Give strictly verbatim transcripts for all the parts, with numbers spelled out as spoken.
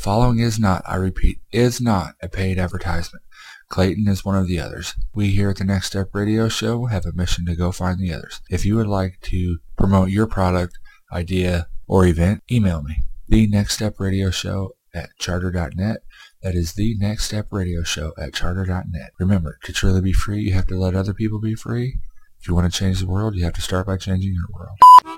following is not, I repeat, is not a paid advertisement. Clayton is one of the others. We here at the Next Step Radio Show have a mission to go find the others. If you would like to promote your product, idea, or event, email me. The Next Step Radio Show at charter dot net. That is the Next Step Radio Show at charter dot net. Remember, to truly be free, you have to let other people be free. If you want to change the world, you have to start by changing your world.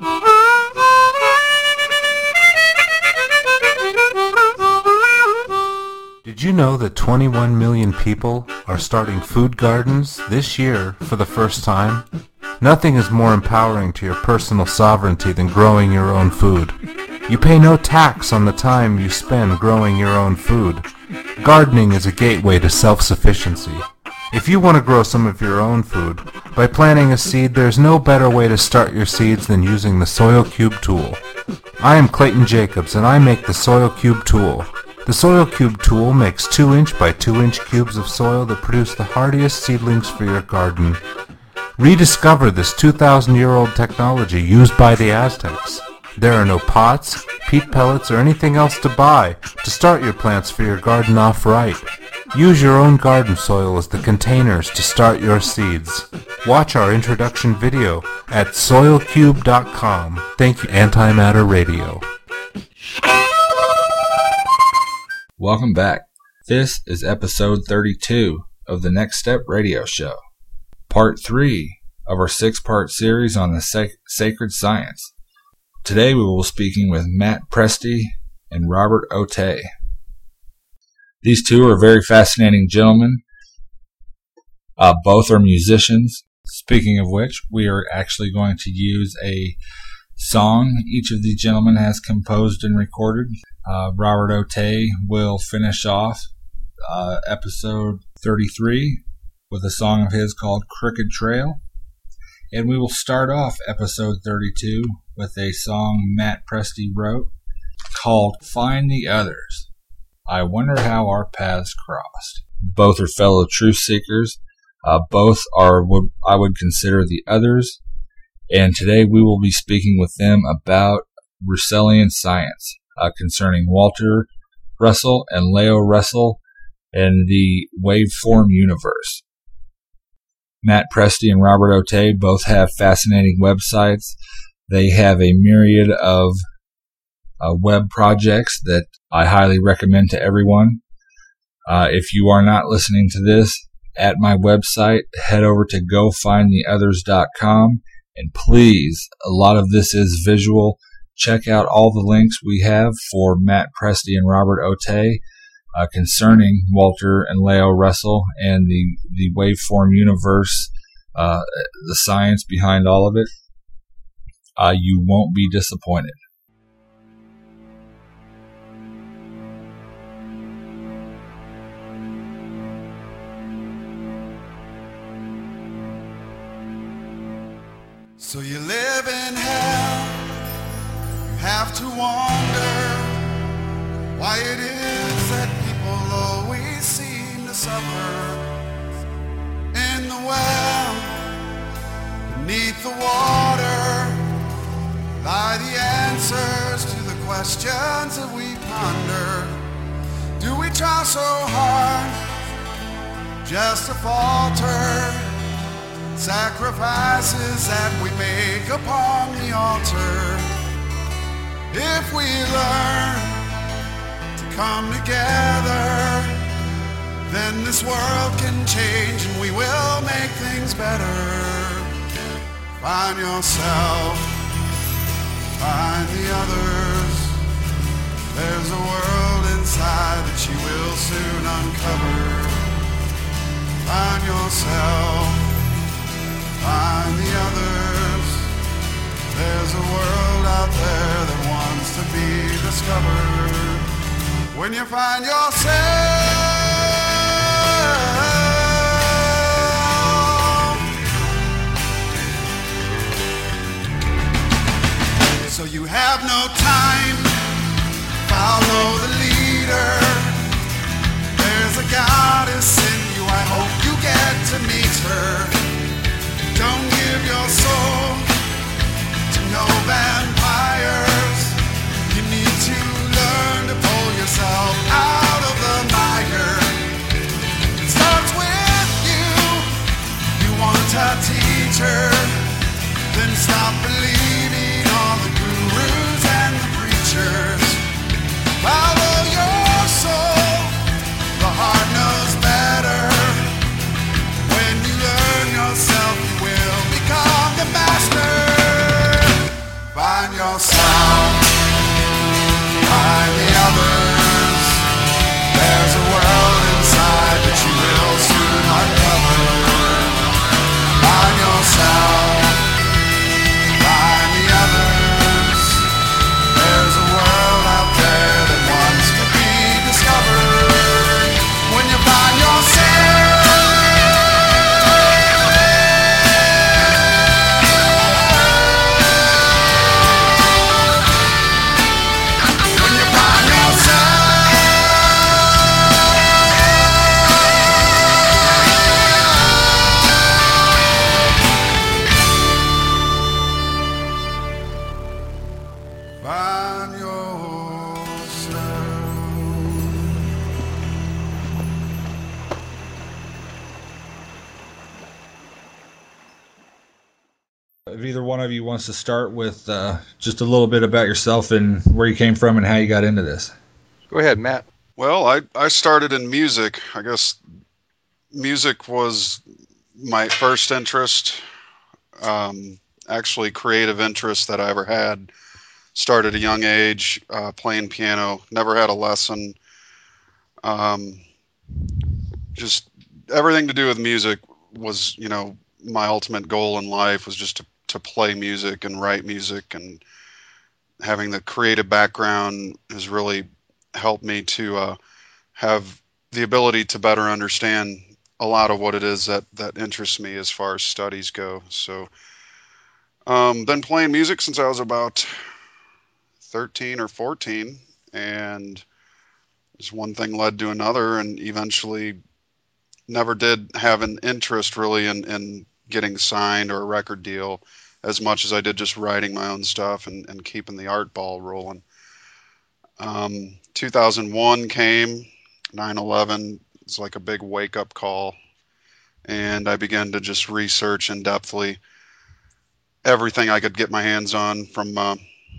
Did you know that twenty-one million people are starting food gardens this year for the first time? Nothing is more empowering to your personal sovereignty than growing your own food. You pay no tax on the time you spend growing your own food. Gardening is a gateway to self-sufficiency. If you want to grow some of your own food, by planting a seed, there's no better way to start your seeds than using the Soil Cube tool. I am Clayton Jacobs, and I make the Soil Cube tool. The Soil Cube tool makes two inch by two inch cubes of soil that produce the hardiest seedlings for your garden. Rediscover this two thousand year old technology used by the Aztecs. There are no pots, peat pellets, or anything else to buy to start your plants for your garden off right. Use your own garden soil as the containers to start your seeds. Watch our introduction video at soil cube dot com. Thank you, Antimatter Radio. Welcome back. This is episode thirty-two of the Next Step Radio Show, part three of our six-part series on the sac- sacred science. Today we will be speaking with Matt Presti and Robert Otey. These two are very fascinating gentlemen. Uh, both are musicians. Speaking of which, we are actually going to use a song each of the gentlemen has composed and recorded. Uh, Robert Otey will finish off uh, episode thirty-three with a song of his called Crooked Trail. And we will start off episode thirty-two with a song Matt Presti wrote called Find the Others. I Wonder How Our Paths Crossed. Both are fellow truth seekers. Uh, both are what I would consider the others. And today we will be speaking with them about Russellian science uh, concerning Walter Russell and Leo Russell and the waveform universe. Matt Presti and Robert Otey both have fascinating websites. They have a myriad of uh, web projects that I highly recommend to everyone. Uh, if you are not listening to this at my website, head over to go find the others dot com. And please, a lot of this is visual. Check out all the links we have for Matt Presti and Robert Otey uh, concerning Walter and Leo Russell and the, the waveform universe, uh, the science behind all of it. Uh, you won't be disappointed. So you live in hell, you have to wonder why it is that people always seem to suffer. In the well, beneath the water, lie the answers to the questions that we ponder. Do we try so hard just to falter? Sacrifices that we make upon the altar. If we learn to come together, then this world can change and we will make things better. Find yourself, find the others. There's a world inside that you will soon uncover. Find yourself, find the others. There's a world out there that wants to be discovered. When you find yourself, so you have no time, follow the leader. There's a goddess in you, I hope you get to meet her. Don't give your soul to no vampires. You need to learn to pull yourself either one of you wants to start with uh, just a little bit about yourself and where you came from and how you got into this. Go ahead, Matt. Well, I, I started in music. I guess music was my first interest, um, actually creative interest that I ever had. Started at a young age, uh, playing piano, never had a lesson. Um, just everything to do with music was, you know, my ultimate goal in life was just to, to play music and write music, and having the creative background has really helped me to uh, have the ability to better understand a lot of what it is that, that interests me as far as studies go. So, um, been playing music since I was about thirteen or fourteen, and just one thing led to another, and eventually never did have an interest really in, in getting signed or a record deal as much as I did just writing my own stuff and, and keeping the art ball rolling. Um, two thousand one came, nine eleven, it's like a big wake-up call, and I began to just research in-depthly everything I could get my hands on, from uh,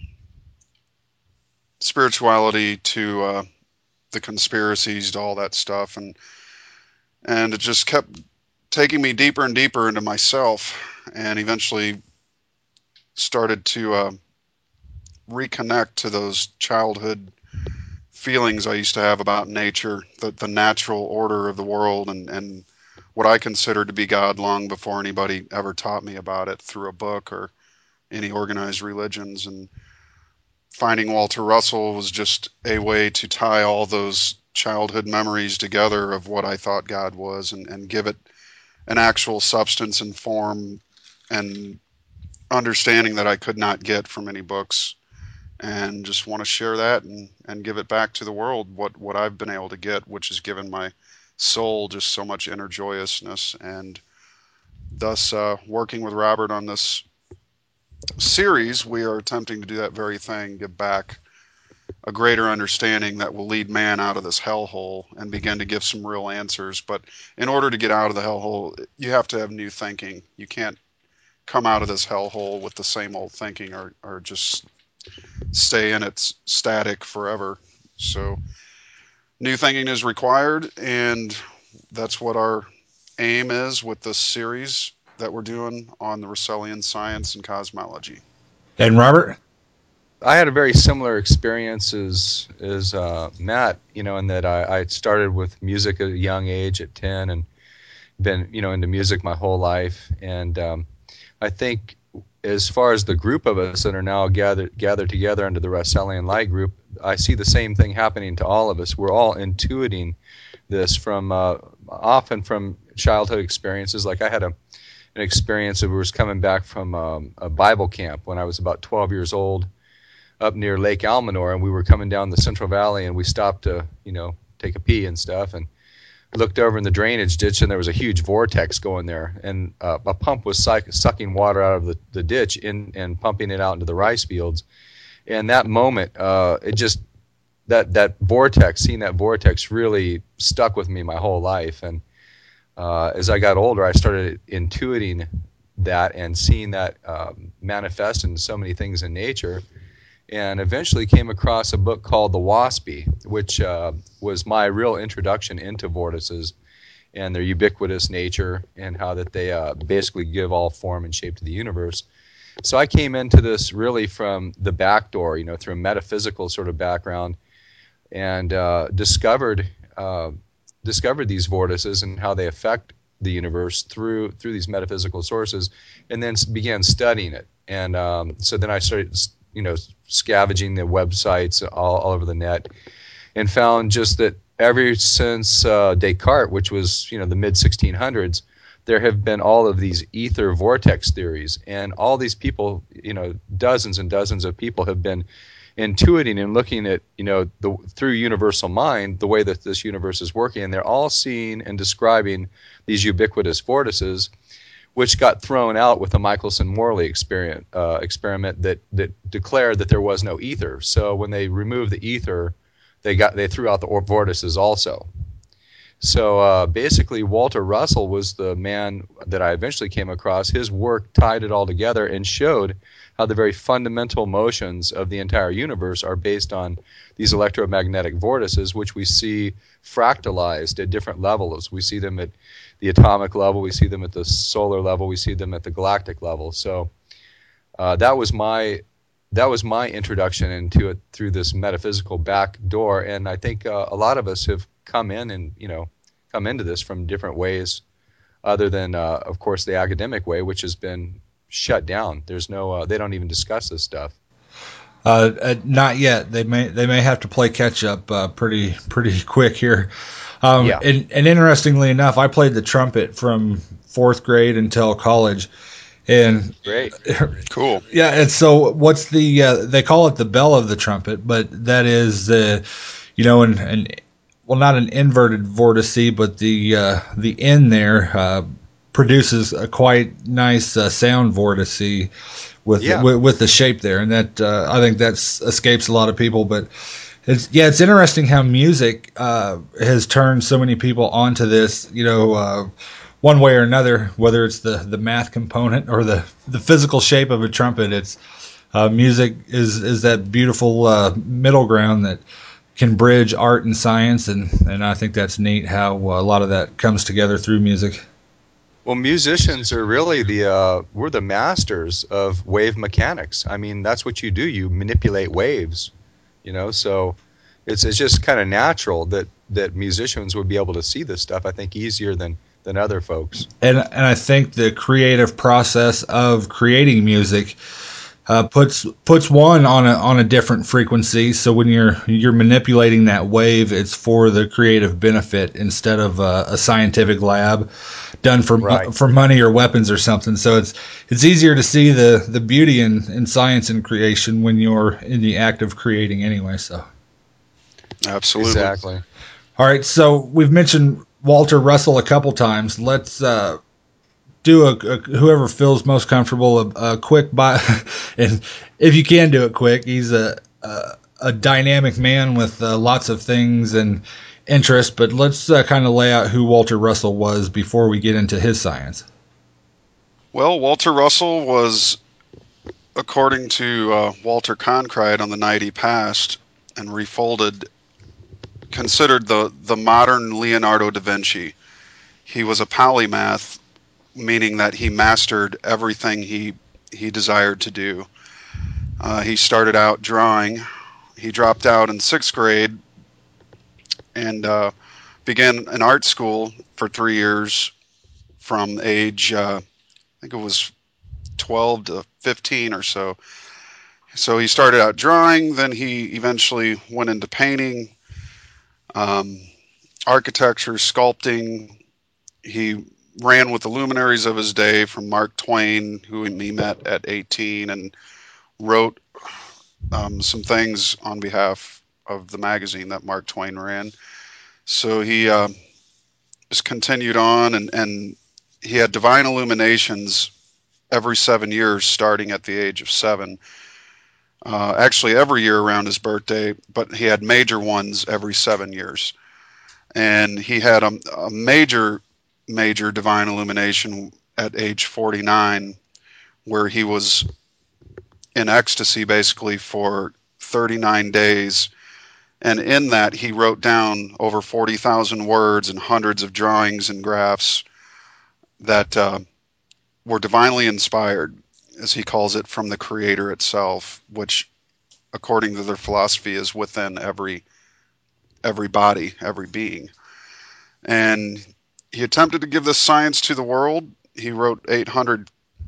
spirituality to uh, the conspiracies to all that stuff, and and it just kept taking me deeper and deeper into myself, and eventually started to uh, reconnect to those childhood feelings I used to have about nature, the, the natural order of the world, and, and what I considered to be God long before anybody ever taught me about it through a book or any organized religions. And finding Walter Russell was just a way to tie all those childhood memories together of what I thought God was, and, and give it an actual substance and form and understanding that I could not get from any books, and just want to share that and, and give it back to the world, what, what I've been able to get, which has given my soul just so much inner joyousness. And thus, uh, working with Robert on this series, we are attempting to do that very thing, give back a greater understanding that will lead man out of this hellhole and begin to give some real answers. But in order to get out of the hellhole, you have to have new thinking. You can't come out of this hellhole with the same old thinking, or, or just stay in it static forever. So new thinking is required, and that's what our aim is with this series that we're doing on the Russellian science and cosmology. And Robert? I had a very similar experience as, as uh, Matt, you know, in that I, I started with music at a young age at ten, and been, you know, into music my whole life. And um, I think as far as the group of us that are now gathered gathered together under the Russellian Light Group, I see the same thing happening to all of us. We're all intuiting this from uh, often from childhood experiences. Like I had a an experience that was coming back from um, a Bible camp when I was about twelve years old, up near Lake Almanor, and we were coming down the Central Valley, and we stopped to, you know, take a pee and stuff, and looked over in the drainage ditch, and there was a huge vortex going there, and uh, a pump was suck, sucking water out of the, the ditch in, and pumping it out into the rice fields. And that moment, uh, it just, that, that vortex, seeing that vortex really stuck with me my whole life. And uh, as I got older, I started intuiting that and seeing that um, manifest in so many things in nature, and eventually came across a book called The Waspy, which uh, was my real introduction into vortices and their ubiquitous nature, and how that they uh, basically give all form and shape to the universe. So I came into this really from the back door, you know, through a metaphysical sort of background, and uh, discovered uh, discovered these vortices and how they affect the universe through through these metaphysical sources, and then began studying it. And um, so then I started, you know, scavenging the websites all, all over the net, and found just that ever since uh, Descartes, which was, you know, the mid sixteen hundreds, there have been all of these ether vortex theories, and all these people, you know, dozens and dozens of people have been intuiting and looking at, you know, the, through universal mind, the way that this universe is working, and they're all seeing and describing these ubiquitous vortices, which got thrown out with the Michelson-Morley experiment, uh, experiment that, that declared that there was no ether. So when they removed the ether, they got they threw out the vortices also. So uh, basically, Walter Russell was the man that I eventually came across. His work tied it all together and showed how the very fundamental motions of the entire universe are based on these electromagnetic vortices, which we see fractalized at different levels. We see them at the atomic level, we see them at the solar level, we see them at the galactic level. So uh, that was my that was my introduction into it through this metaphysical back door, and I think uh, a lot of us have come in and you know come into this from different ways, other than uh, of course the academic way, which has been shut down. There's no uh, they don't even discuss this stuff. Uh, uh, not yet. They may they may have to play catch up uh, pretty pretty quick here. Um, Yeah. and, and interestingly enough, I played the trumpet from fourth grade until college, and Great. Cool. yeah. And so, what's the uh, they call it the bell of the trumpet, but that is the you know an, an well not an inverted vortice, but the uh, the end there uh, produces a quite nice uh, sound vortice with, Yeah. with with the shape there, and that uh, I think that escapes a lot of people, but. It's, yeah, it's interesting how music uh, has turned so many people onto this, you know, uh, one way or another, whether it's the, the math component or the, the physical shape of a trumpet. It's uh, music is, is that beautiful uh, middle ground that can bridge art and science, and, and I think that's neat how a lot of that comes together through music. Well, musicians are really the uh, we're the masters of wave mechanics. I mean, that's what you do. You manipulate waves. You know, so it's it's just kind of natural that, that musicians would be able to see this stuff, I think, easier than, than other folks. And and I think the creative process of creating music uh, puts puts one on a on a different frequency. So when you're you're manipulating that wave, it's for the creative benefit instead of uh, a scientific lab done for Right. for money or weapons or something. So it's it's easier to see the, the beauty in, in science and creation when you're in the act of creating anyway. So Absolutely. Exactly. all right, so we've mentioned Walter Russell a couple times. Let's uh, do a, a whoever feels most comfortable a, a quick bio, and if you can do it quick, he's a a, a dynamic man with uh, lots of things and interest. But let's uh, kind of lay out who Walter Russell was before we get into his science. Well, Walter Russell was, according to uh, Walter Cronkite on the night he passed and refolded, considered the, the modern Leonardo da Vinci. He was a polymath, meaning that he mastered everything he he desired to do. Uh, he started out drawing. He dropped out in sixth grade and uh, began an art school for three years from age, uh, I think it was twelve to fifteen or so. So he started out drawing, then he eventually went into painting, um, architecture, sculpting. He ran with the luminaries of his day, from Mark Twain, who he met at eighteen, and wrote um, some things on behalf of the magazine that Mark Twain ran. So he uh, just continued on, and, and he had divine illuminations every seven years, starting at the age of seven. Uh, actually, every year around his birthday, but he had major ones every seven years. And he had a, a major, major divine illumination at age forty-nine, where he was in ecstasy basically for thirty-nine days. And in that, he wrote down over forty thousand words and hundreds of drawings and graphs that uh, were divinely inspired, as he calls it, from the Creator itself, which, according to their philosophy, is within every every body, every being. And he attempted to give this science to the world. He wrote eight hundred.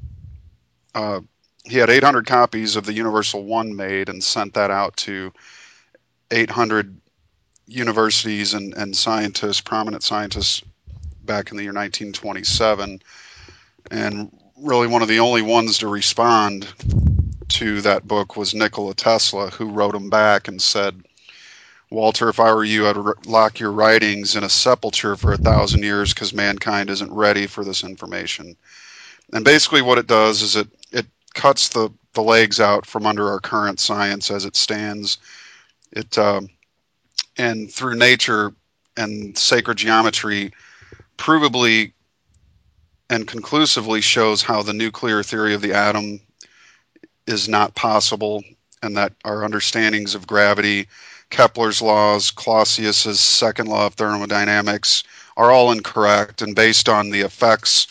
Uh, he had eight hundred copies of the Universal One made and sent that out to eight hundred universities and, and scientists, prominent scientists, back in the year nineteen twenty-seven. And really one of the only ones to respond to that book was Nikola Tesla, who wrote him back and said, "Walter, if I were you, I'd r- lock your writings in a sepulcher for a thousand years because mankind isn't ready for this information." And basically what it does is it, it cuts the, the legs out from under our current science as it stands. It um, and through nature, and sacred geometry provably and conclusively shows how the nuclear theory of the atom is not possible, and that our understandings of gravity, Kepler's laws, Clausius's second law of thermodynamics are all incorrect and based on the effects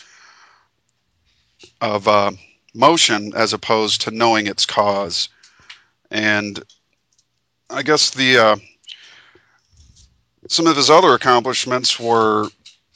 of uh, motion as opposed to knowing its cause. And I guess the uh, some of his other accomplishments were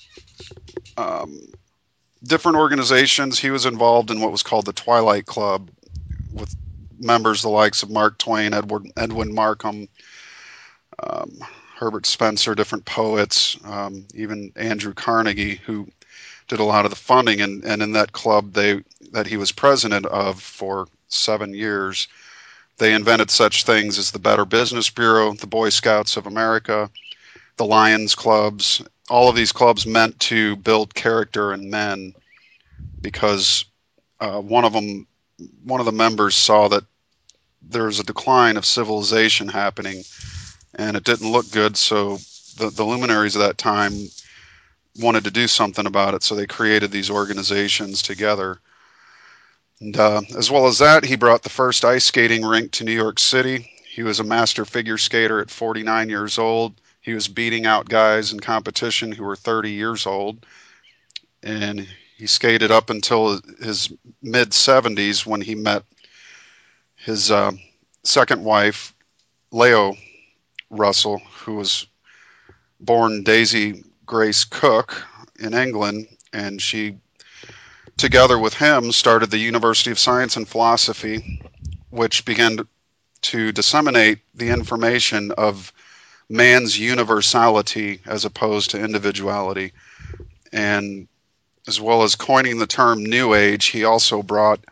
um, different organizations. He was involved in what was called the Twilight Club, with members the likes of Mark Twain, Edward, Edwin Markham, um, Herbert Spencer, different poets, um, even Andrew Carnegie, who did a lot of the funding. And, and in that club they that he was president of for seven years, they invented such things as the Better Business Bureau, the Boy Scouts of America, the Lions Clubs. All of these clubs meant to build character in men, because uh, one of them, one of the members saw that there was a decline of civilization happening, and it didn't look good. So the, the luminaries of that time wanted to do something about it. So they created these organizations together. And uh, as well as that, he brought the first ice skating rink to New York City. He was a master figure skater at forty-nine years old. He was beating out guys in competition who were thirty years old. And he skated up until his mid seventies, when he met his uh, second wife, Leo Russell, who was born Daisy Grace Cook in England. And she, together with him, started the University of Science and Philosophy, which began to disseminate the information of man's universality as opposed to individuality. And as well as coining the term New Age, he also brought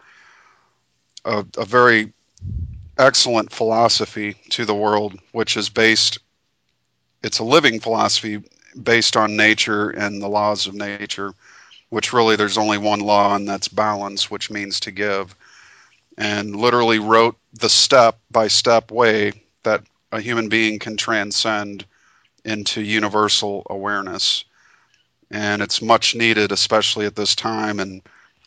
a, a very excellent philosophy to the world, which is based, it's a living philosophy based on nature and the laws of nature, which really there's only one law, and that's balance, which means to give. And literally wrote the step-by-step way that a human being can transcend into universal awareness. And it's much needed, especially at this time. And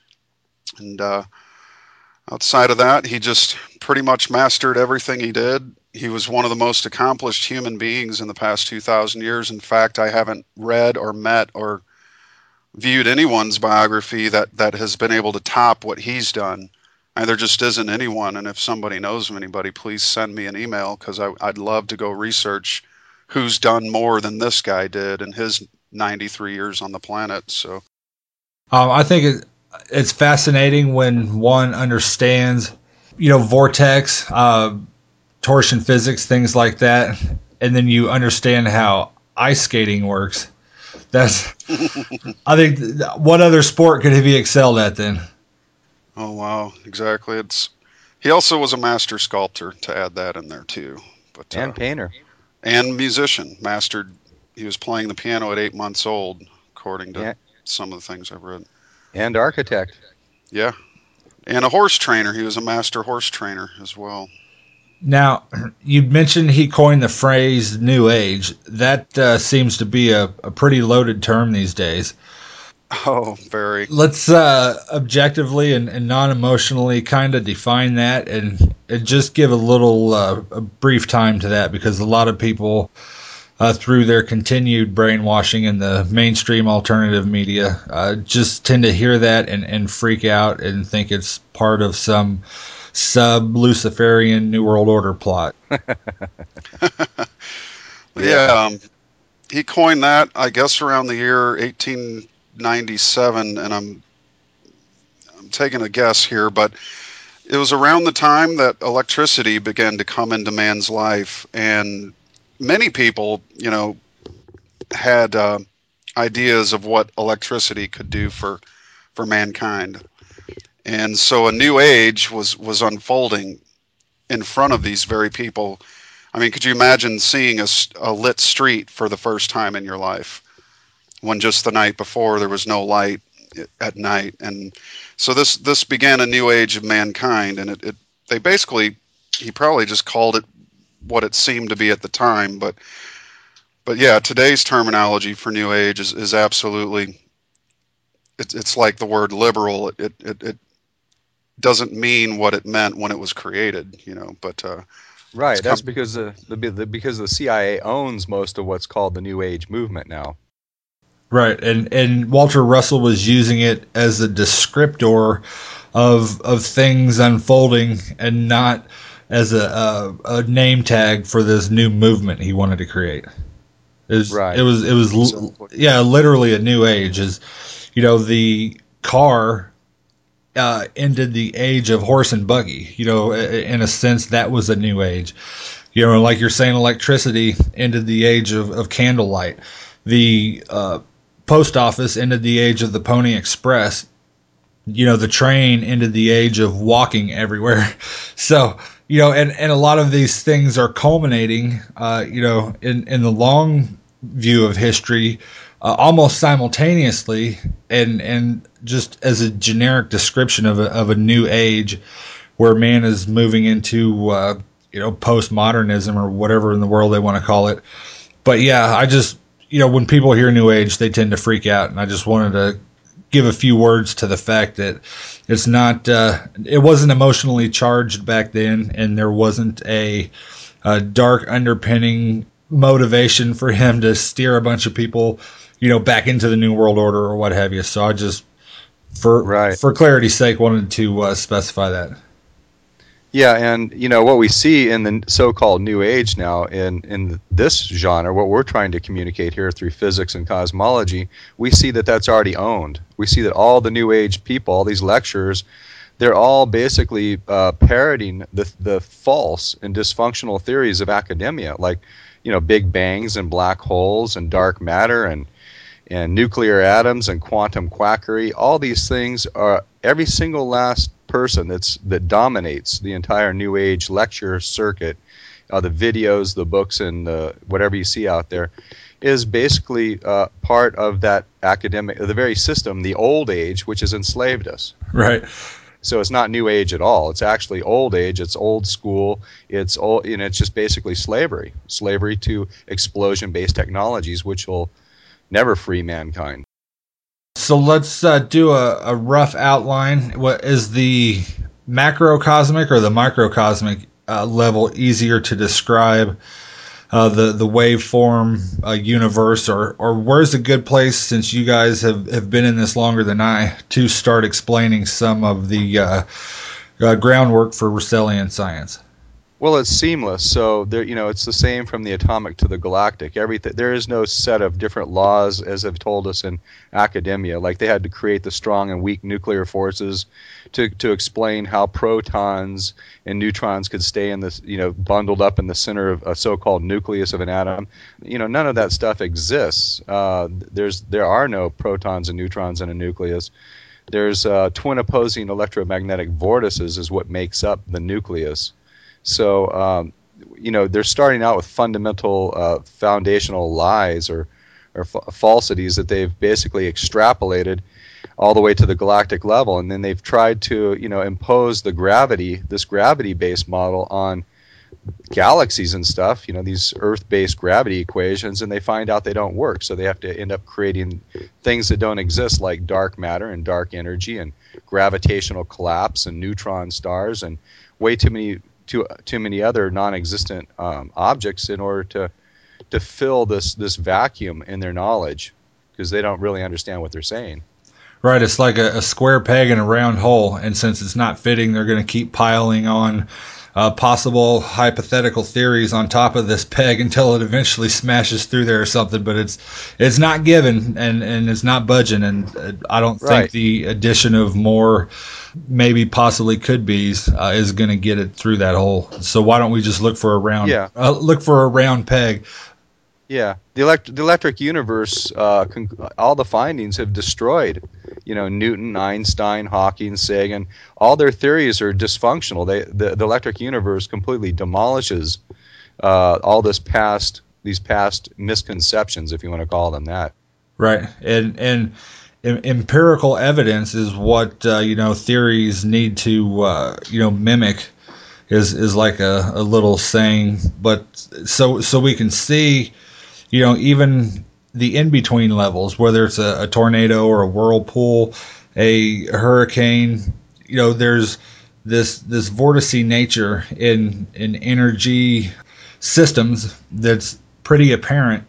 and uh, outside of that, he just pretty much mastered everything he did. He was one of the most accomplished human beings in the past two thousand years. In fact, I haven't read or met or viewed anyone's biography that, that has been able to top what he's done. And there just isn't anyone. And if somebody knows of anybody, please send me an email, because I'd love to go research who's done more than this guy did in his ninety-three years on the planet. So um, I think it, it's fascinating when one understands, you know, vortex, uh, torsion physics, things like that, and then you understand how ice skating works. That's, I think, what other sport could he excelled at then? Oh, wow. Exactly. It's, he also was a master sculptor, to add that in there too. But, and uh, painter. And musician. Mastered, he was playing the piano at eight months old, according to yeah. some of the things I've read. And architect. Yeah. And a horse trainer. He was a master horse trainer as well. Now, you mentioned he coined the phrase New Age. That uh, seems to be a, a pretty loaded term these days. Oh, very. Let's uh, objectively and, and non-emotionally kind of define that, and, and just give a little uh, a brief time to that, because a lot of people, uh, through their continued brainwashing in the mainstream alternative media, uh, just tend to hear that and, and freak out and think it's part of some sub-Luciferian New World Order plot. yeah, um, he coined that, I guess, around the year eighteen ninety-seven, and I'm I'm taking a guess here, but it was around the time that electricity began to come into man's life, and many people, you know, had uh, ideas of what electricity could do for for mankind. And so a new age was, was unfolding in front of these very people. I mean, could you imagine seeing a, a lit street for the first time in your life, when just the night before there was no light at night? And so this this began a new age of mankind, and it, it they basically, he probably just called it what it seemed to be at the time, but but yeah, today's terminology for New Age is, is absolutely, it's it's like the word liberal. It, it it it doesn't mean what it meant when it was created, you know. But uh, right, that's com- because the, the, the because the C I A owns most of what's called the New Age movement now. Right, and and Walter Russell was using it as a descriptor of of things unfolding, and not as a, a a name tag for this new movement he wanted to create. It was, right. It was it was l- yeah, literally a new age. Is you know the car uh, ended the age of horse and buggy. You know, in a sense, that was a new age. You know, like you're saying, electricity ended the age of, of candlelight. The uh, post office ended the age of the Pony Express. You know, the train ended the age of walking everywhere. So, you know, and, and a lot of these things are culminating, uh, you know, in, in the long view of history, uh, almost simultaneously, and and just as a generic description of a, of a new age where man is moving into, uh, you know, postmodernism or whatever in the world they want to call it. But yeah, I just, you know, when people hear new age, they tend to freak out. And I just wanted to give a few words to the fact that it's not, uh, it wasn't emotionally charged back then, and there wasn't a, a dark underpinning motivation for him to steer a bunch of people, you know, back into the New World Order or what have you. So I just, for right. for clarity's sake, wanted to uh, specify that. Yeah, and you know what we see in the so-called New Age now, in in this genre, what we're trying to communicate here through physics and cosmology, we see that that's already owned. We see that all the New Age people, all these lecturers, they're all basically uh, parroting the the false and dysfunctional theories of academia, like, you know, big bangs and black holes and dark matter and and nuclear atoms and quantum quackery. All these things are, every single last person that's that dominates the entire New Age lecture circuit, uh, the videos, the books, and uh, whatever you see out there, is basically uh, part of that academic, the very system, the old age, which has enslaved us. Right. So it's not New Age at all. It's actually old age. It's old school. It's old, you know, it's just basically slavery, slavery to explosion-based technologies, which will never free mankind. So let's uh, do a, a rough outline. What is the macrocosmic or the microcosmic uh, level easier to describe? Uh, the the waveform uh, universe, or or where's a good place, since you guys have, have been in this longer than I, to start explaining some of the uh, uh, groundwork for Russellian science? Well, it's seamless. So there, you know, it's the same from the atomic to the galactic. Everything, there is no set of different laws, as they've told us in academia. Like they had to create the strong and weak nuclear forces to to explain how protons and neutrons could stay in this, you know, bundled up in the center of a so-called nucleus of an atom. You know, none of that stuff exists. Uh, there's there are no protons and neutrons in a nucleus. There's uh, twin opposing electromagnetic vortices is what makes up the nucleus. So, um, you know, they're starting out with fundamental uh, foundational lies or, or f- falsities that they've basically extrapolated all the way to the galactic level. And then they've tried to, you know, impose the gravity, this gravity-based model on galaxies and stuff, you know, these Earth-based gravity equations, and they find out they don't work. So they have to end up creating things that don't exist, like dark matter and dark energy and gravitational collapse and neutron stars and way too many too too many other non-existent um, objects in order to to fill this this vacuum in their knowledge, because they don't really understand what they're saying. Right, it's like a, a square peg in a round hole, and since it's not fitting, they're going to keep piling on uh, possible hypothetical theories on top of this peg until it eventually smashes through there or something. But it's it's not given, and, and it's not budging, and uh, I don't think right. the addition of more maybe possibly could be's uh, is going to get it through that hole. So why don't we just look for a round yeah. uh, look for a round peg? Yeah, the elect- the electric universe, uh, con- all the findings have destroyed, you know, Newton, Einstein, Hawking, Sagan. All their theories are dysfunctional. They the, the electric universe completely demolishes uh, all this past these past misconceptions, if you want to call them that. Right, and and empirical evidence is what uh, you know theories need to uh, you know mimic. Is is like a, a little saying, but so so we can see you know, even the in-between levels, whether it's a, a tornado or a whirlpool, a hurricane, you know, there's this this vorticey nature in in energy systems that's pretty apparent.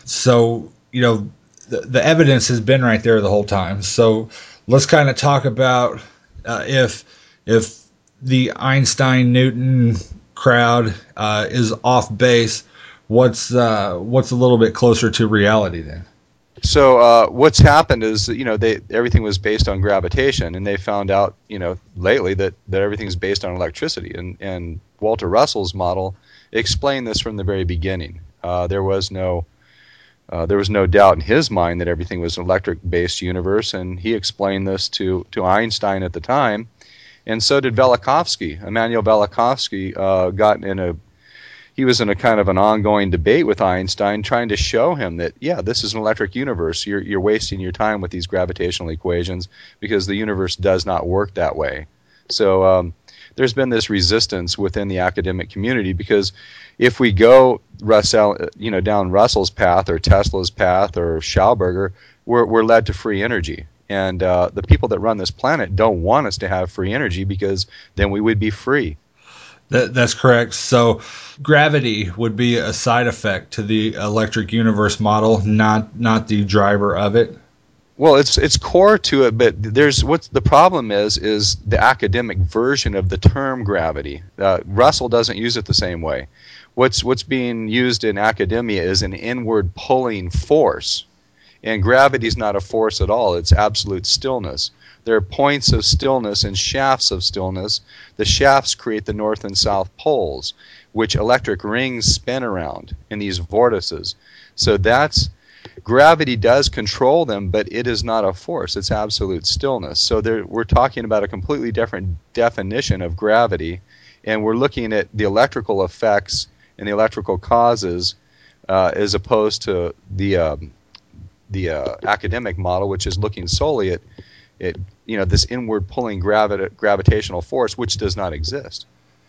So, you know, the, the evidence has been right there the whole time. So let's kind of talk about uh, if if the Einstein-Newton crowd uh, is off base, what's uh, what's a little bit closer to reality then? So uh, what's happened is that, you know, they everything was based on gravitation, and they found out, you know, lately that, that everything's based on electricity. And, and Walter Russell's model explained this from the very beginning. Uh, there was no uh, there was no doubt in his mind that everything was an electric-based universe, and he explained this to, to Einstein at the time, and so did Velikovsky. Immanuel Velikovsky uh, got in a He was in a kind of an ongoing debate with Einstein, trying to show him that, yeah, this is an electric universe. You're you're wasting your time with these gravitational equations because the universe does not work that way. So um, there's been this resistance within the academic community, because if we go Russell, you know, down Russell's path or Tesla's path or Schauberger, we're we're led to free energy. And uh, the people that run this planet don't want us to have free energy, because then we would be free. That, that's correct. So gravity would be a side effect to the electric universe model, not not the driver of it. Well, it's it's core to it, but there's what's the problem is is the academic version of the term gravity. Uh, Russell doesn't use it the same way. What's what's being used in academia is an inward pulling force, and gravity is not a force at all. It's absolute stillness. There are points of stillness and shafts of stillness. The shafts create the north and south poles, which electric rings spin around in these vortices. So that's gravity does control them, but it is not a force. It's absolute stillness. So there, we're talking about a completely different definition of gravity, and we're looking at the electrical effects and the electrical causes uh, as opposed to the um, the uh, academic model, which is looking solely at it, you know, this inward pulling gravi- gravitational force, which does not exist.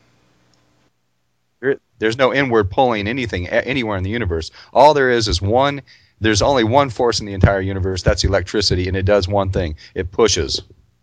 There, there's no inward pulling anything a- anywhere in the universe. All there is is one. There's only one force in the entire universe. That's electricity, and it does one thing: it pushes.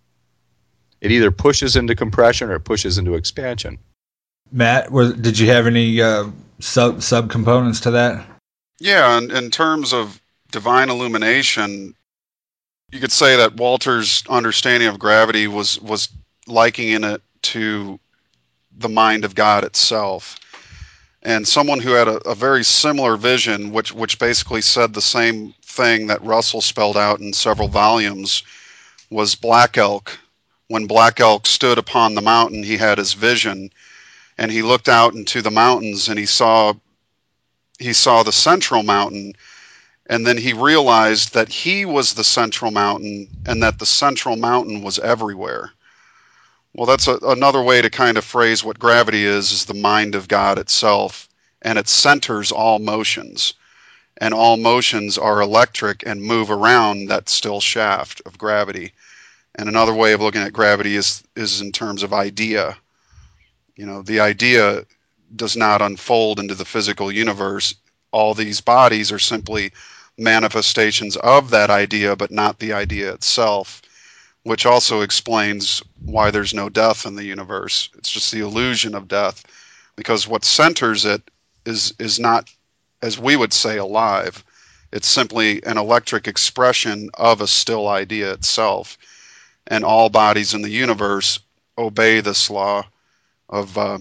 It either pushes into compression or it pushes into expansion. Matt, was, did you have any uh, sub subcomponents to that? Yeah, in, in terms of divine illumination, you could say that Walter's understanding of gravity was was likening it to the mind of God itself. And someone who had a, a very similar vision, which which basically said the same thing that Russell spelled out in several volumes, was Black Elk. When Black Elk stood upon the mountain, he had his vision, and he looked out into the mountains, and he saw he saw the central mountain. And then he realized that he was the central mountain, and that the central mountain was everywhere. Well, that's a, another way to kind of phrase what gravity is, is the mind of God itself, and it centers all motions. And all motions are electric and move around that still shaft of gravity. And another way of looking at gravity is, is in terms of idea. You know, the idea does not unfold into the physical universe. All these bodies are simply manifestations of that idea, but not the idea itself, which also explains why there's no death in the universe. It's just the illusion of death, because what centers it is is not, as we would say, alive. It's simply an electric expression of a still idea itself. And all bodies in the universe obey this law of uh,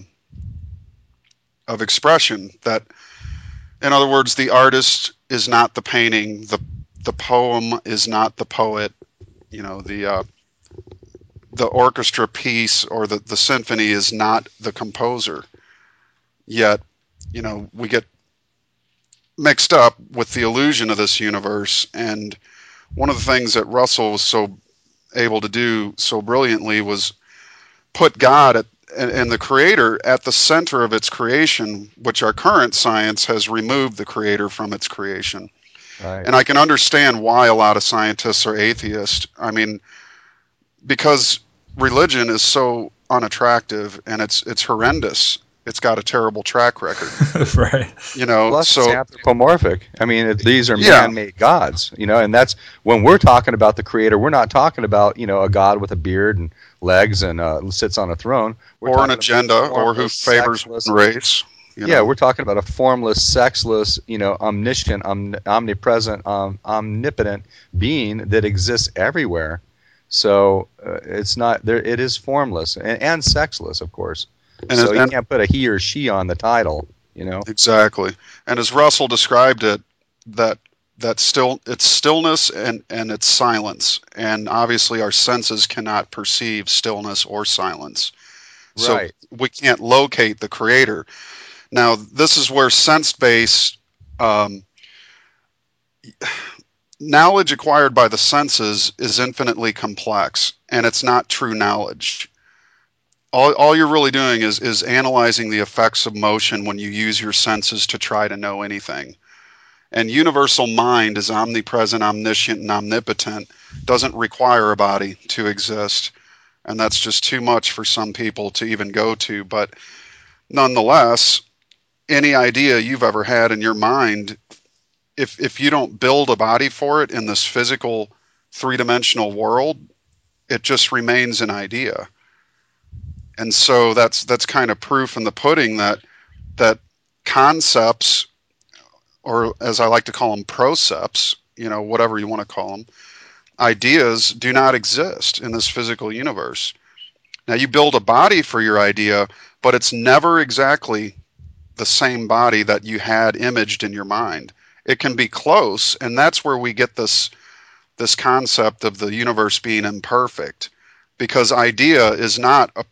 of expression. That, in other words, the artist is not the painting, the the poem is not the poet, you know, the uh, the orchestra piece or the, the symphony is not the composer. Yet, you know, we get mixed up with the illusion of this universe. And one of the things that Russell was so able to do so brilliantly was put God at, and, and the creator at the center of its creation, which our current science has removed the creator from its creation. Right. And I can understand why a lot of scientists are atheists. I mean, because religion is so unattractive and it's it's horrendous. it's got a terrible track record. Right. You know, Plus, so it's anthropomorphic. I mean, it, these are Yeah. man-made gods, you know, and that's when we're talking about the creator. We're not talking about, you know, a god with a beard and legs and uh, sits on a throne. We're or an talking about agenda, a or who formless, favors sexless- one race. You yeah, know. we're talking about a formless, sexless, you know, omniscient, om- omnipresent, um, omnipotent being that exists everywhere. So uh, it's not there. It is formless and, and sexless, of course. And so it- you and- can't put a he or she on the title, you know. Exactly. And as Russell described it, that that still it's stillness and, and it's silence. And obviously our senses cannot perceive stillness or silence. So Right. we can't locate the creator. Now this is where sense-based um, knowledge acquired by the senses is infinitely complex, and it's not true knowledge. All, all you're really doing is, is analyzing the effects of motion when you use your senses to try to know anything. And universal mind is omnipresent, omniscient, and omnipotent, doesn't require a body to exist. And that's just too much for some people to even go to. But nonetheless, any idea you've ever had in your mind, if if you don't build a body for it in this physical three-dimensional world, it just remains an idea. And so that's that's kind of proof in the pudding that that concepts, or as I like to call them, procepts, you know, whatever you want to call them, ideas do not exist in this physical universe. Now you build a body for your idea, but it's never exactly the same body that you had imaged in your mind. It can be close, and that's where we get this this concept of the universe being imperfect, because idea is not a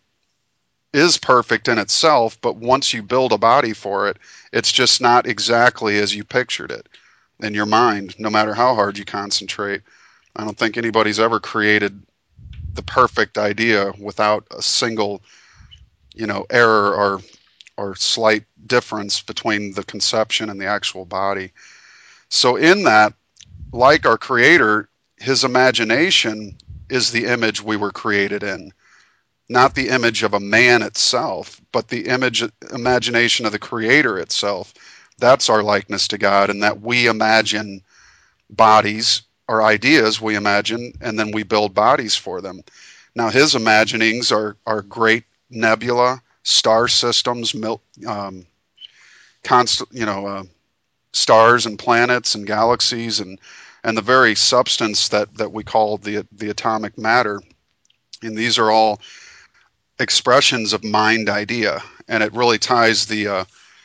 is perfect in itself, but once you build a body for it, it's just not exactly as you pictured it in your mind, no matter how hard you concentrate. I don't think anybody's ever created the perfect idea without a single, you know, error or or slight difference between the conception and the actual body. So in that, like our creator, his imagination is the image we were created in. Not the image of a man itself, but the image, imagination of the creator itself. That's our likeness to God, and that we imagine bodies or ideas we imagine, and then we build bodies for them. Now his imaginings are, are great nebula, star systems, mil, um, const, you know, uh, stars and planets and galaxies, and, and the very substance that, that we call the the atomic matter. And these are all expressions of mind idea, and it really ties the uh,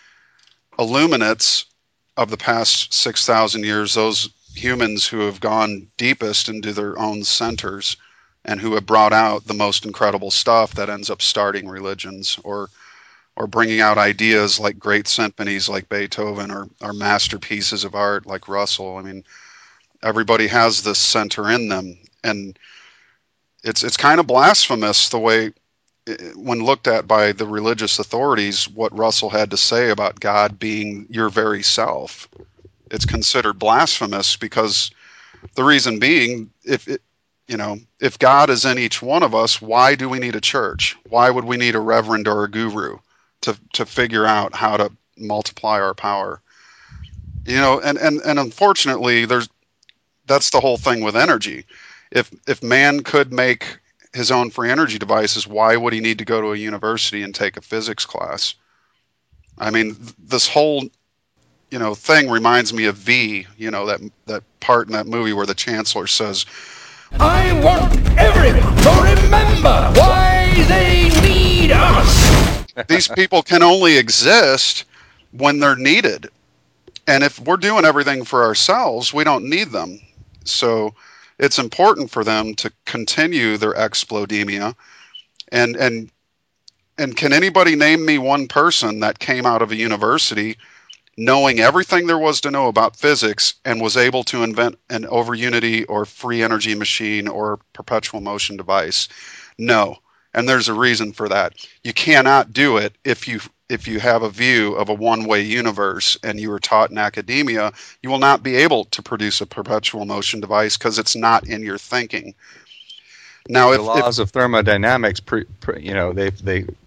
illuminates of the past six thousand years, those humans who have gone deepest into their own centers and who have brought out the most incredible stuff that ends up starting religions, or or bringing out ideas like great symphonies like Beethoven, or, or masterpieces of art like Russell. I mean, everybody has this center in them, and it's it's kind of blasphemous the way, when looked at by the religious authorities, what Russell had to say about God being your very self. It's considered blasphemous, because the reason being, if it, you know, if God is in each one of us, why do we need a church? Why would we need a reverend or a guru to to figure out how to multiply our power? You know, and and and unfortunately, there's that's the whole thing with energy. If if man could make his own free energy devices, why would he need to go to a university and take a physics class? I mean, th- this whole, you know, thing reminds me of V, you know, that that part in that movie where the Chancellor says, I want everyone to remember why they need us. these people can only exist when they're needed. And if we're doing everything for ourselves, we don't need them. So it's important for them to continue their explodemia. And and and can anybody name me one person that came out of a university knowing everything there was to know about physics and was able to invent an over unity or free energy machine or perpetual motion device? No. And there's a reason for that. You cannot do it if you if you have a view of a one-way universe and you were taught in academia. You will not be able to produce a perpetual motion device because it's not in your thinking. Now, the if, laws if of thermodynamics, pre, pre, you know, they they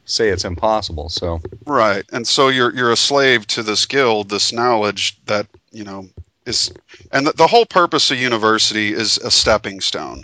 say it's impossible. So right, and so you're you're a slave to this guild, this knowledge that you know is, and the, the whole purpose of university is a stepping stone.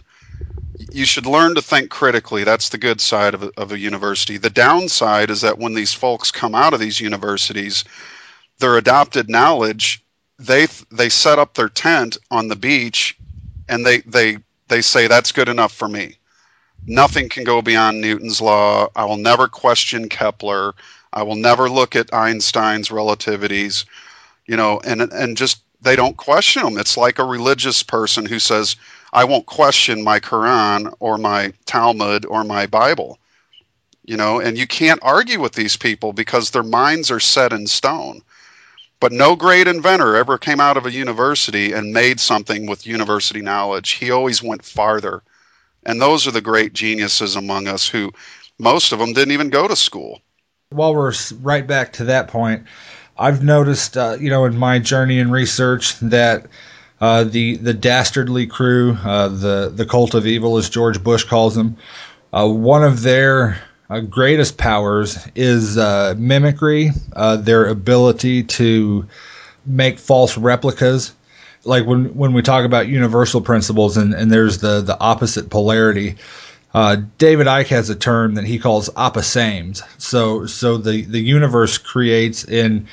You should learn to think critically. That's the good side of a, of a university. The downside is that when these folks come out of these universities, their adopted knowledge, they they set up their tent on the beach, and they they they say that's good enough for me. Nothing can go beyond Newton's law. I will never question Kepler. I will never look at Einstein's relativities. You know, and and just they don't question them. It's like a religious person who says, I won't question my Quran or my Talmud or my Bible, you know, and you can't argue with these people because their minds are set in stone. But no great inventor ever came out of a university and made something with university knowledge. He always went farther. And those are the great geniuses among us who, most of them didn't even go to school. While we're right back to that point, I've noticed, uh, you know, in my journey in research that Uh, the the dastardly crew, uh, the the cult of evil, as George Bush calls them, uh, one of their uh, greatest powers is uh, mimicry, uh, their ability to make false replicas. Like when when we talk about universal principles, and, and there's the, the opposite polarity, uh, David Icke has a term that he calls opposames. So so the, the universe creates in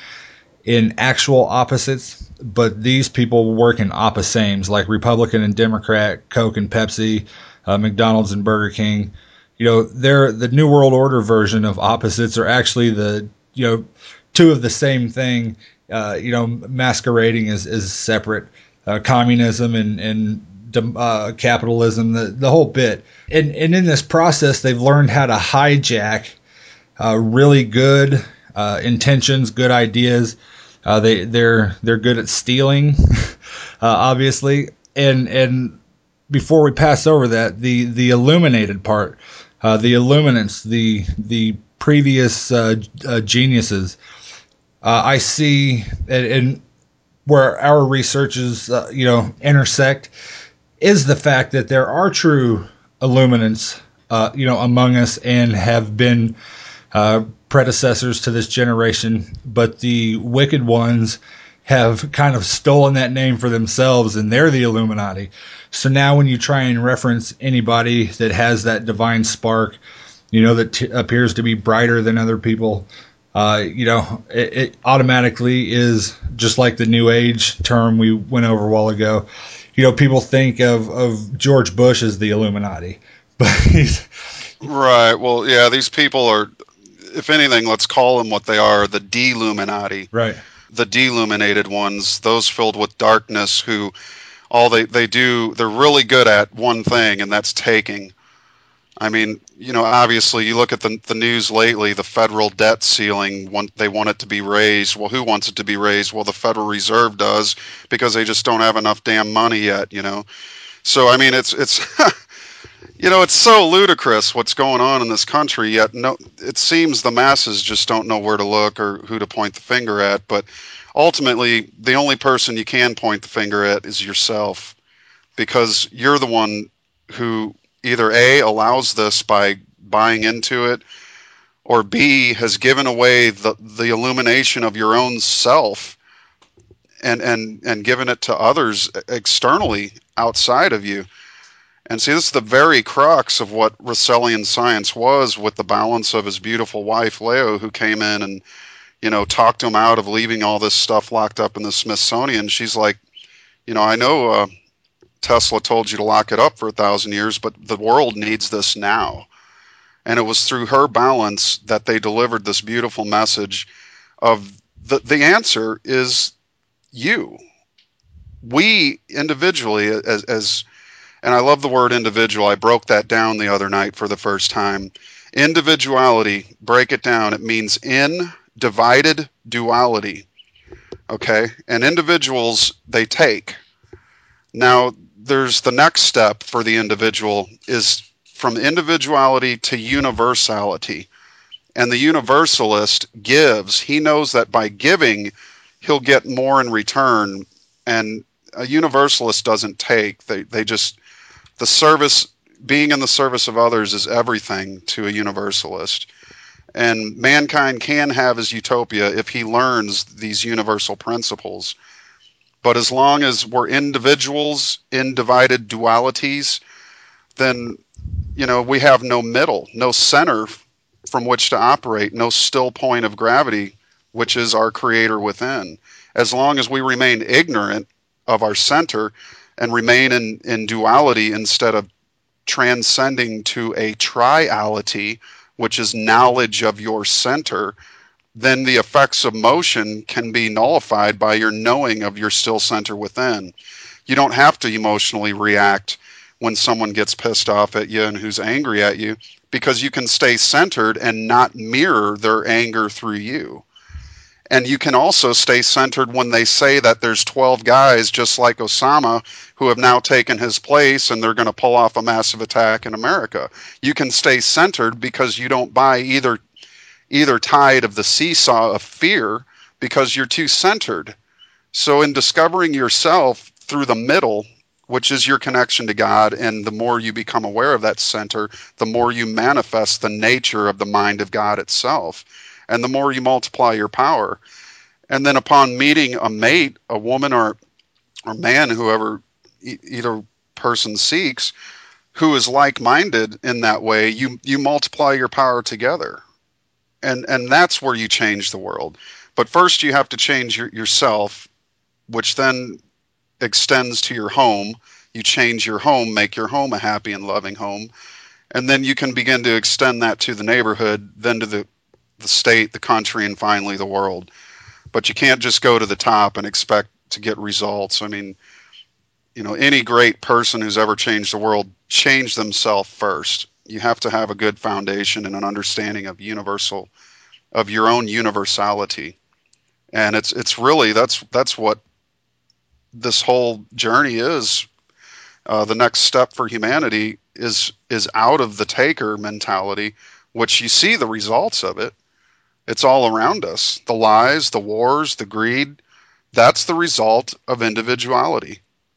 in actual opposites, but these people work in opposames, like Republican and Democrat, Coke and Pepsi, uh, McDonald's and Burger King. You know, they're the New World Order version of opposites are actually the, you know, two of the same thing, uh, you know, masquerading as, as separate, uh, communism and, and uh, capitalism, the, the whole bit. And, and in this process, they've learned how to hijack uh, really good uh, intentions, good ideas. Uh, they they're they're good at stealing, uh, obviously. And and before we pass over that, the the illuminated part, uh, the illuminants, the the previous uh, uh, geniuses, uh, I see, and, and where our researches uh, you know intersect, is the fact that there are true illuminants, uh, you know, among us, and have been Uh, predecessors to this generation, but the wicked ones have kind of stolen that name for themselves, and they're the Illuminati. So now when you try and reference anybody that has that divine spark, you know, that t- appears to be brighter than other people, uh, you know, it, it automatically is just like the New Age term we went over a while ago. You know, people think of, of George Bush as the Illuminati, but he's... Right. Well, yeah, these people are, if anything, let's call them what they are, the Deluminati. Right. The deluminated ones, those filled with darkness, who all they, they do, they're really good at one thing, and that's taking. I mean, you know, obviously, you look at the the news lately, the federal debt ceiling, want, they want it to be raised. Well, who wants it to be raised? Well, the Federal Reserve does, because they just don't have enough damn money yet, you know. So, I mean, it's it's... You know, it's so ludicrous what's going on in this country, yet no, it seems the masses just don't know where to look or who to point the finger at. But ultimately, the only person you can point the finger at is yourself, because you're the one who either A, allows this by buying into it, or B, has given away the, the illumination of your own self and, and, and given it to others externally outside of you. And see, this is the very crux of what Russellian science was, with the balance of his beautiful wife, Leo, who came in and, you know, talked him out of leaving all this stuff locked up in the Smithsonian. She's like, you know, I know uh, Tesla told you to lock it up for a thousand years, but the world needs this now. And it was through her balance that they delivered this beautiful message of the, the answer is you. We individually, as, as and I love the word individual. I broke that down the other night for the first time. Individuality, break it down. It means in divided duality. Okay? And individuals, they take. Now, there's the next step for the individual is from individuality to universality. And the universalist gives. He knows that by giving, he'll get more in return. And a universalist doesn't take. They they just... The service, being in the service of others is everything to a universalist. And mankind can have his utopia if he learns these universal principles. But as long as we're individuals in divided dualities, then, you know, we have no middle, no center from which to operate, no still point of gravity, which is our creator within. As long as we remain ignorant of our center and remain in, in duality instead of transcending to a triality, which is knowledge of your center, then the effects of motion can be nullified by your knowing of your still center within. You don't have to emotionally react when someone gets pissed off at you and who's angry at you, because you can stay centered and not mirror their anger through you. And you can also stay centered when they say that there's twelve guys just like Osama who have now taken his place and they're going to pull off a massive attack in America. You can stay centered because you don't buy either either tide of the seesaw of fear, because you're too centered. So in discovering yourself through the middle, which is your connection to God, and the more you become aware of that center, the more you manifest the nature of the mind of God itself, and the more you multiply your power. And then upon meeting a mate, a woman or or man, whoever e- either person seeks, who is like-minded in that way, you you multiply your power together. And and that's where you change the world. But first you have to change your, yourself, which then extends to your home. You change your home, make your home a happy and loving home. And then you can begin to extend that to the neighborhood, then to the, the state, the country, and finally the world. But you can't just go to the top and expect to get results. I mean, you know, any great person who's ever changed the world changed themselves first. You have to have a good foundation and an understanding of universal, of your own universality. And it's it's really, that's that's what this whole journey is. Uh, the next step for humanity is is out of the taker mentality, which you see the results of it. It's all around us. The lies, the wars, the greed, that's the result of individuality.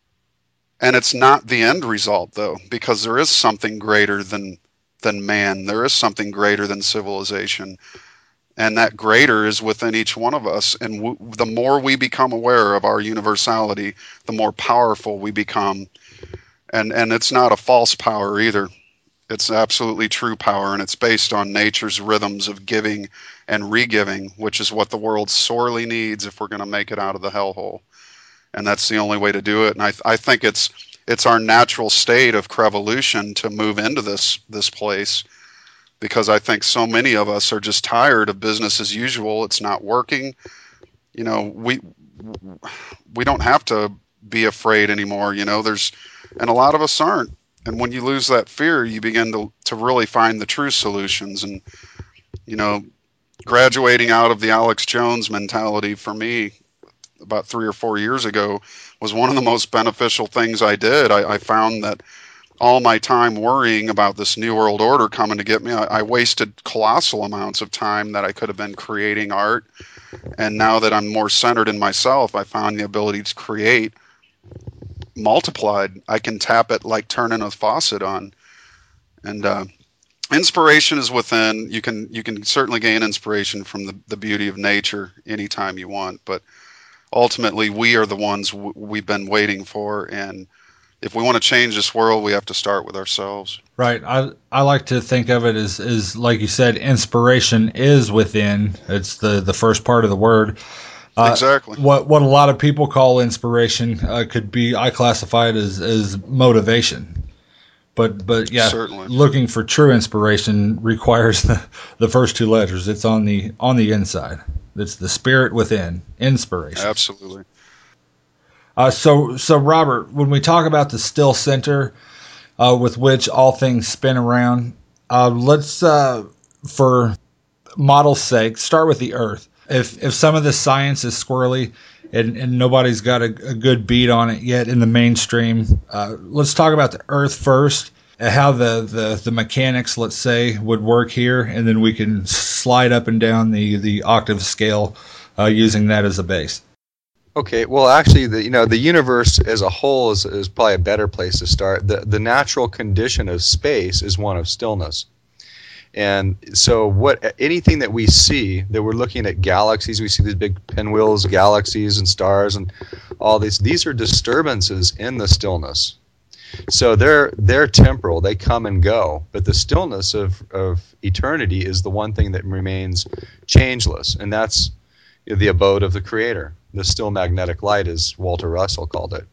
And it's not the end result, though, because there is something greater than than man. There is something greater than civilization. And that greater is within each one of us. And w- the more we become aware of our universality, the more powerful we become. And and it's not a false power either. It's absolutely true power, and it's based on nature's rhythms of giving and re-giving, which is what the world sorely needs if we're going to make it out of the hellhole. And that's the only way to do it. And I, th- I think it's it's our natural state of crevolution to move into this this place, because I think so many of us are just tired of business as usual. It's not working. You know, we we don't have to be afraid anymore. You know, there's and a lot of us aren't. And when you lose that fear, you begin to to really find the true solutions. And you know, graduating out of the Alex Jones mentality for me about three or four years ago was one of the most beneficial things I did. I, I found that all my time worrying about this new world order coming to get me, I, I wasted colossal amounts of time that I could have been creating art. And now that I'm more centered in myself, I found the ability to create multiplied. I can tap it like turning a faucet on. And uh, inspiration is within. You can you can certainly gain inspiration from the, the beauty of nature anytime you want, but ultimately we are the ones w- we've been waiting for, and if we want to change this world, we have to start with ourselves. Right. I I like to think of it as, as like you said, inspiration is within. It's the, the first part of the word. Uh, exactly. What what a lot of people call inspiration uh, could be, I classify it as, as motivation. But but yeah, Certainly. Looking for true inspiration requires the, the first two letters. It's on the on the inside. It's the spirit within, inspiration. Absolutely. Uh, so, so Robert, when we talk about the still center uh, with which all things spin around, uh, let's, uh, for model's sake, start with the Earth. If if some of this science is squirrely and, and nobody's got a, a good beat on it yet in the mainstream, uh, let's talk about the Earth first, and how the, the, the mechanics, let's say, would work here, and then we can slide up and down the, the octave scale uh, using that as a base. Okay, well, actually, the you know the universe as a whole is, is probably a better place to start. The the natural condition of space is one of stillness, And so what anything that we see, that we're looking at galaxies, we see these big pinwheels, galaxies and stars and all these, these are disturbances in the stillness. So they're they're temporal, they come and go, but the stillness of, of eternity is the one thing that remains changeless, and that's the abode of the Creator. The still magnetic light, as Walter Russell called it.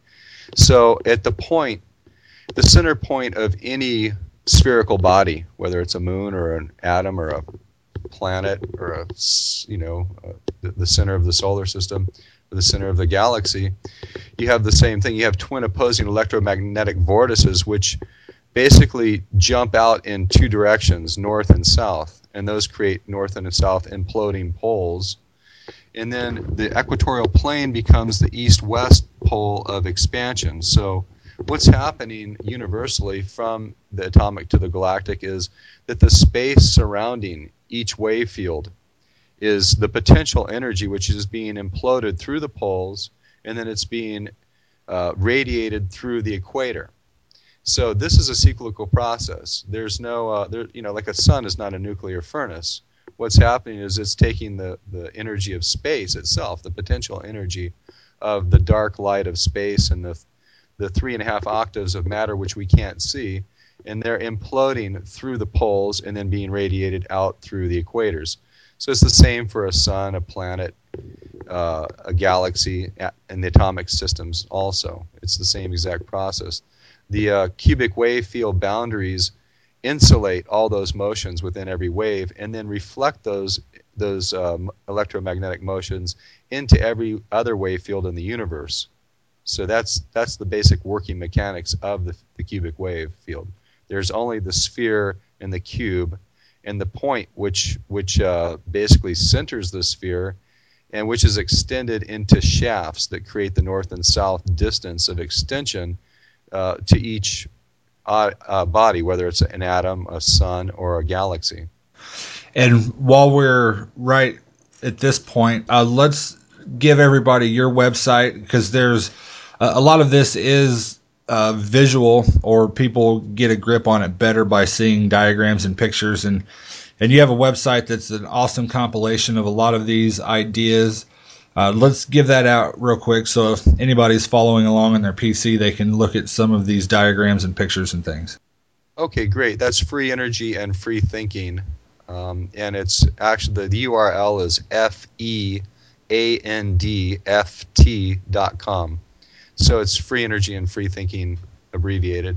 So at the point, the center point of any spherical body, whether it's a moon or an atom or a planet or a, you know, uh, the, the center of the solar system or the center of the galaxy, you have the same thing. You have twin opposing electromagnetic vortices, which basically jump out in two directions, north and south, and those create north and south imploding poles. And then the equatorial plane becomes the east-west pole of expansion. So what's happening universally from the atomic to the galactic is that the space surrounding each wave field is the potential energy which is being imploded through the poles, and then it's being uh, radiated through the equator. So this is a cyclical process. There's no, uh, there, you know, like a sun is not a nuclear furnace. What's happening is it's taking the, the energy of space itself, the potential energy of the dark light of space and the the three and a half octaves of matter which we can't see, and they're imploding through the poles and then being radiated out through the equators. So it's the same for a sun, a planet, uh, a galaxy, and the atomic systems also. It's the same exact process. The uh, cubic wave field boundaries insulate all those motions within every wave and then reflect those those um, electromagnetic motions into every other wave field in the universe. So that's that's the basic working mechanics of the, the cubic wave field. There's only the sphere and the cube, and the point which which uh, basically centers the sphere, and which is extended into shafts that create the north and south distance of extension uh, to each uh, uh, body, whether it's an atom, a sun, or a galaxy. And while we're right at this point, uh, let's give everybody your website, because there's uh, a lot of this is uh, visual, or people get a grip on it better by seeing diagrams and pictures. And, and you have a website that's an awesome compilation of a lot of these ideas. Uh, let's give that out real quick, so if anybody's following along on their P C, they can look at some of these diagrams and pictures and things. Okay, great. That's Free Energy and Free Thinking. Um, and it's actually, the, the U R L is F E A N D F T dot com. So it's Free Energy and Free Thinking abbreviated.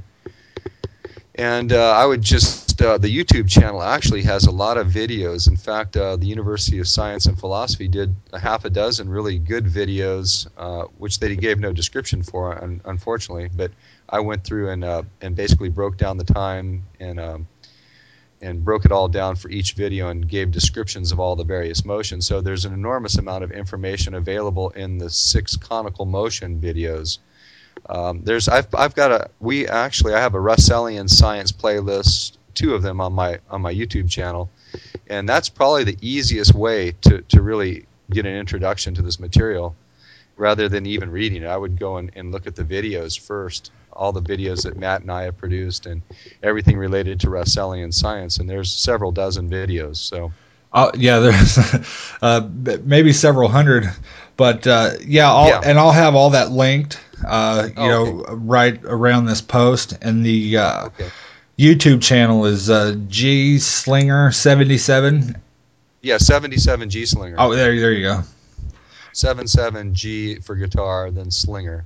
And uh, I would just, uh, the YouTube channel actually has a lot of videos. In fact, uh, the University of Science and Philosophy did a half a dozen really good videos, uh, which they gave no description for, un- unfortunately. But I went through and uh, and basically broke down the time and um, and broke it all down for each video and gave descriptions of all the various motions. So there's an enormous amount of information available in the six conical motion videos. Um, there's I've I've got a we actually I have a Russellian science playlist, two of them on my on my YouTube channel, and that's probably the easiest way to to really get an introduction to this material, rather than even reading it. I would go and, and look at the videos first, all the videos that Matt and I have produced, and everything related to Russellian science, and there's several dozen videos. So, uh, yeah, there's uh, maybe several hundred, but uh, yeah, I'll, yeah, and I'll have all that linked, uh, you oh, know, okay. right around this post, and the uh, okay. YouTube channel is uh, G Slinger seventy-seven. Yeah, seventy-seven G Slinger. Oh, there, there you go. seventy-seven G for guitar, then Slinger.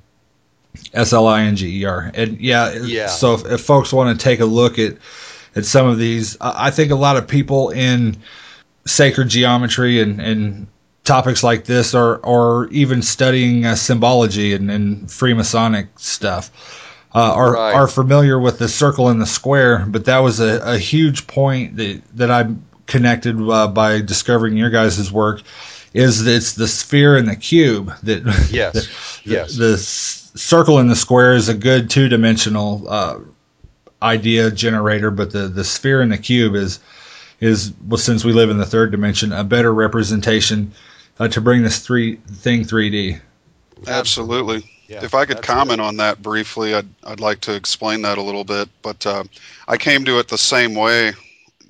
S L I N G E R. And yeah, yeah. so if, if folks want to take a look at, at some of these, I think a lot of people in sacred geometry and, and topics like this, or, or even studying uh, symbology and, and Freemasonic stuff, uh, are, right. are familiar with the circle and the square. But that was a, a huge point that, that I connected uh, by discovering your guys' work, is that it's the sphere and the cube. That yes, the, yes. The, the circle and the square is a good two-dimensional uh, idea generator, but the, the sphere and the cube is is well, since we live in the third dimension, a better representation uh, to bring this three thing three D. Absolutely. Yeah, if I could comment good. on that briefly, I'd I'd like to explain that a little bit. But uh, I came to it the same way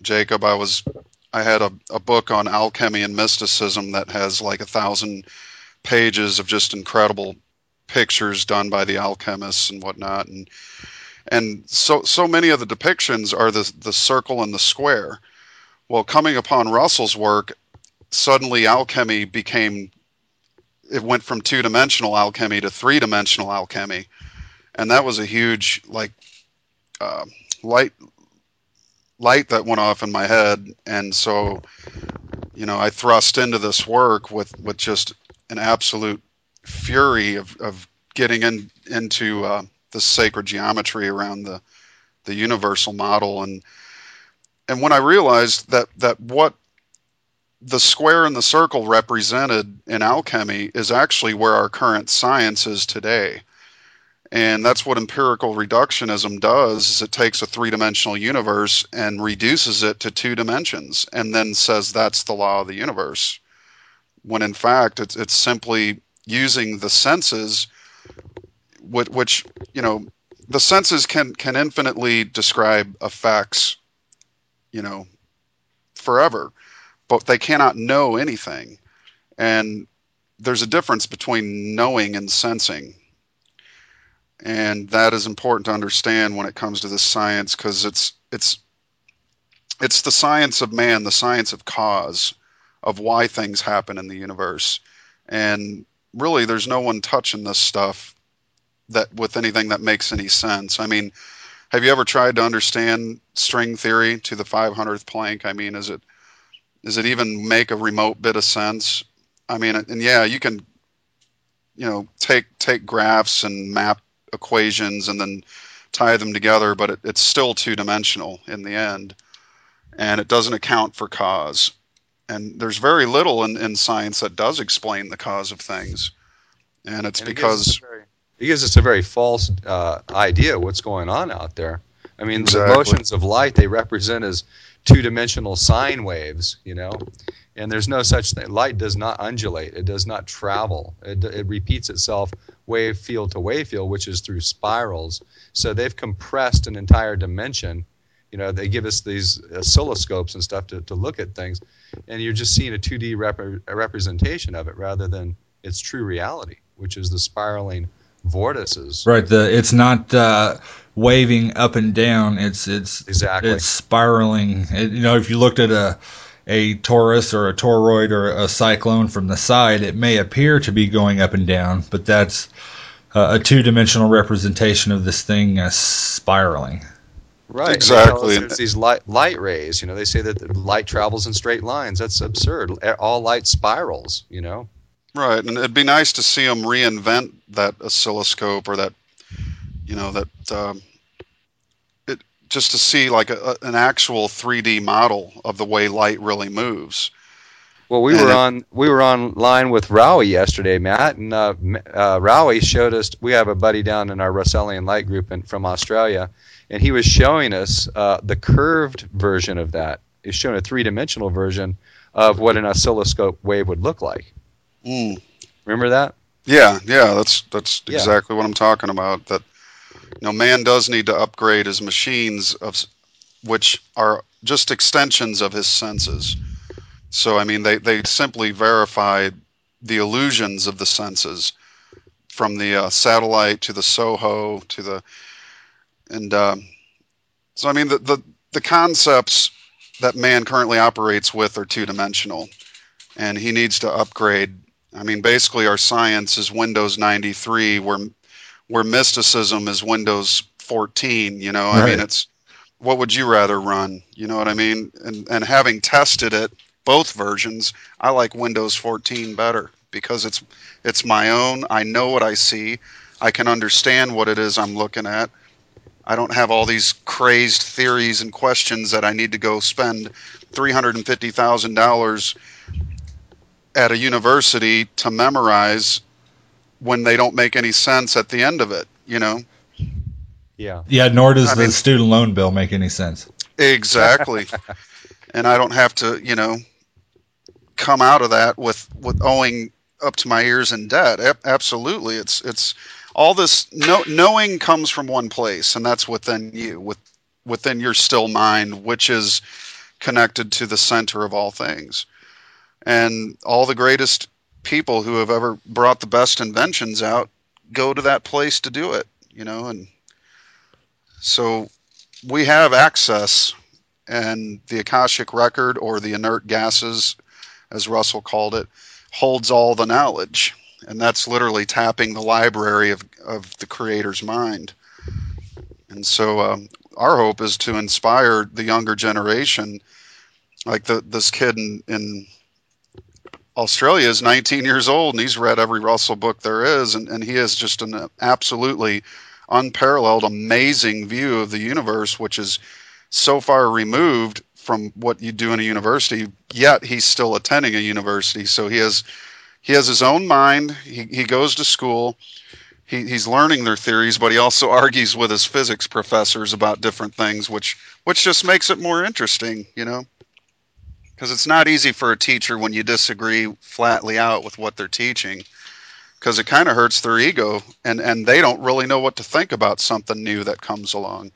Jacob. I was I had a, a book on alchemy and mysticism that has like a thousand pages of just incredible pictures done by the alchemists and whatnot, and and so so many of the depictions are the the circle and the square. Well, coming upon Russell's work, suddenly alchemy became, it went from two-dimensional alchemy to three-dimensional alchemy, and that was a huge like uh, light light that went off in my head. And so, you know, I thrust into this work with with just an absolute fury of, of getting in into uh, the sacred geometry around the the universal model. And and when I realized that that what the square and the circle represented in alchemy is actually where our current science is today. And that's what empirical reductionism does, is it takes a three-dimensional universe and reduces it to two dimensions and then says that's the law of the universe. When in fact, it's it's simply using the senses, which, which you know, the senses can, can infinitely describe effects, you know, forever, but they cannot know anything. And there's a difference between knowing and sensing. And that is important to understand when it comes to this science, because it's it's it's the science of man, the science of cause, of why things happen in the universe. And really, there's no one touching this stuff that with anything that makes any sense. I mean, have you ever tried to understand string theory to the five hundredth Planck? I mean, is it does it even make a remote bit of sense? I mean, and yeah, you can, you know, take take graphs and map equations and then tie them together, but it, it's still two-dimensional in the end, and it doesn't account for cause. And there's very little in, in science that does explain the cause of things, and it's and it because gives very, it gives us a very false uh, idea of what's going on out there. I mean, exactly. The motions of light, they represent as two-dimensional sine waves, you know, and there's no such thing. Light does not undulate. It does not travel. It, it repeats itself wave field to wave field, which is through spirals. So they've compressed an entire dimension. You know, they give us these oscilloscopes and stuff to, to look at things, and you're just seeing a two D rep- a representation of it rather than its true reality, which is the spiraling vortices. Right. The it's not uh, waving up and down. It's it's exactly it's spiraling. It, you know, if you looked at a a torus or a toroid or a cyclone from the side, it may appear to be going up and down, but that's uh, a two-dimensional representation of this thing uh, spiraling. Right. Exactly. There's these light, light rays. You know, they say that the light travels in straight lines. That's absurd. All light spirals, you know. Right, and it'd be nice to see them reinvent that oscilloscope or that, you know, that um, it just to see like a, an actual three D model of the way light really moves. Well, we and were it, on we were online with Rowie yesterday, Matt, and uh, uh, Rowie showed us. We have a buddy down in our Russellian Light group in, from Australia, and he was showing us uh, the curved version of that. He's showing a three-dimensional version of what an oscilloscope wave would look like. Mm. Remember that? Yeah, yeah, that's that's yeah. exactly what I'm talking about. That, you know, man does need to upgrade his machines, of which are just extensions of his senses. So, I mean, they, they simply verify the illusions of the senses, from the uh, satellite to the SOHO to the, and um, so I mean the, the the concepts that man currently operates with are two-dimensional, and he needs to upgrade. I mean, basically, our science is Windows ninety-three, where where mysticism is Windows fourteen. You know, right. I mean, it's what would you rather run? You know what I mean? And and having tested it, both versions, I like Windows fourteen better because it's it's my own. I know what I see. I can understand what it is I'm looking at. I don't have all these crazed theories and questions that I need to go spend three hundred fifty thousand dollars at a university to memorize when they don't make any sense at the end of it, you know? Yeah. Yeah, nor does I the mean, student loan bill make any sense. Exactly. And I don't have to, you know, come out of that with, with owing up to my ears in debt. A- absolutely. It's it's all this no, knowing comes from one place, and that's within you, with within your still mind, which is connected to the center of all things. And all the greatest people who have ever brought the best inventions out go to that place to do it, you know. And so we have access, and the Akashic record, or the inert gases, as Russell called it, holds all the knowledge. And that's literally tapping the library of, of the Creator's mind. And so um, our hope is to inspire the younger generation. Like the, this kid in, in Australia is nineteen years old, and he's read every Russell book there is, and, and he has just an absolutely unparalleled, amazing view of the universe, which is so far removed from what you do in a university, yet he's still attending a university. So he has he has his own mind. He, he goes to school. He, he's learning their theories, but he also argues with his physics professors about different things, which which just makes it more interesting, you know? Because it's not easy for a teacher when you disagree flatly out with what they're teaching, because it kind of hurts their ego, and, and they don't really know what to think about something new that comes along.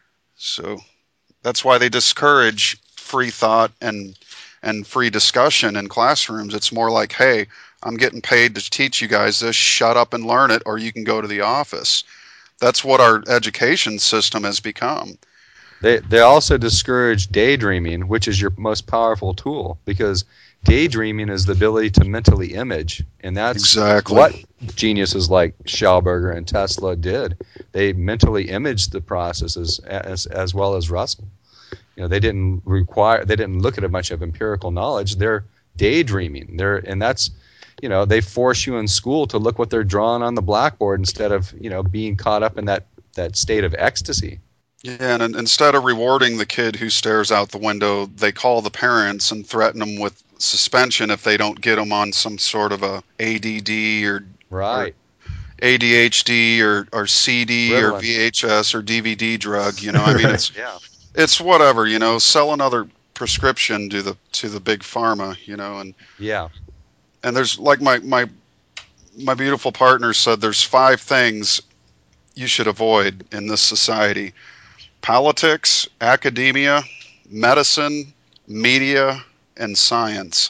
So that's why they discourage free thought and and free discussion in classrooms. It's more like, hey, I'm getting paid to teach you guys this, shut up and learn it, or you can go to the office. That's what our education system has become. They they also discourage daydreaming, which is your most powerful tool, because daydreaming is the ability to mentally image, and that's exactly what geniuses like Schauberger and Tesla did. They mentally imaged the processes as as well as Russell. You know, they didn't require they didn't look at a bunch of empirical knowledge. They're daydreaming. They're and that's you know they force you in school to look what they're drawing on the blackboard instead of you know being caught up in that that state of ecstasy. Yeah, and instead of rewarding the kid who stares out the window, they call the parents and threaten them with suspension if they don't get them on some sort of a A D D or, right. or A D H D or, or C D Ritalin. Or V H S or D V D drug. You know, I mean, it's yeah. it's whatever. You know, sell another prescription to the to the big pharma. You know, and yeah, and there's like my my my beautiful partner said, there's five things you should avoid in this society: politics, academia, medicine, media, and science.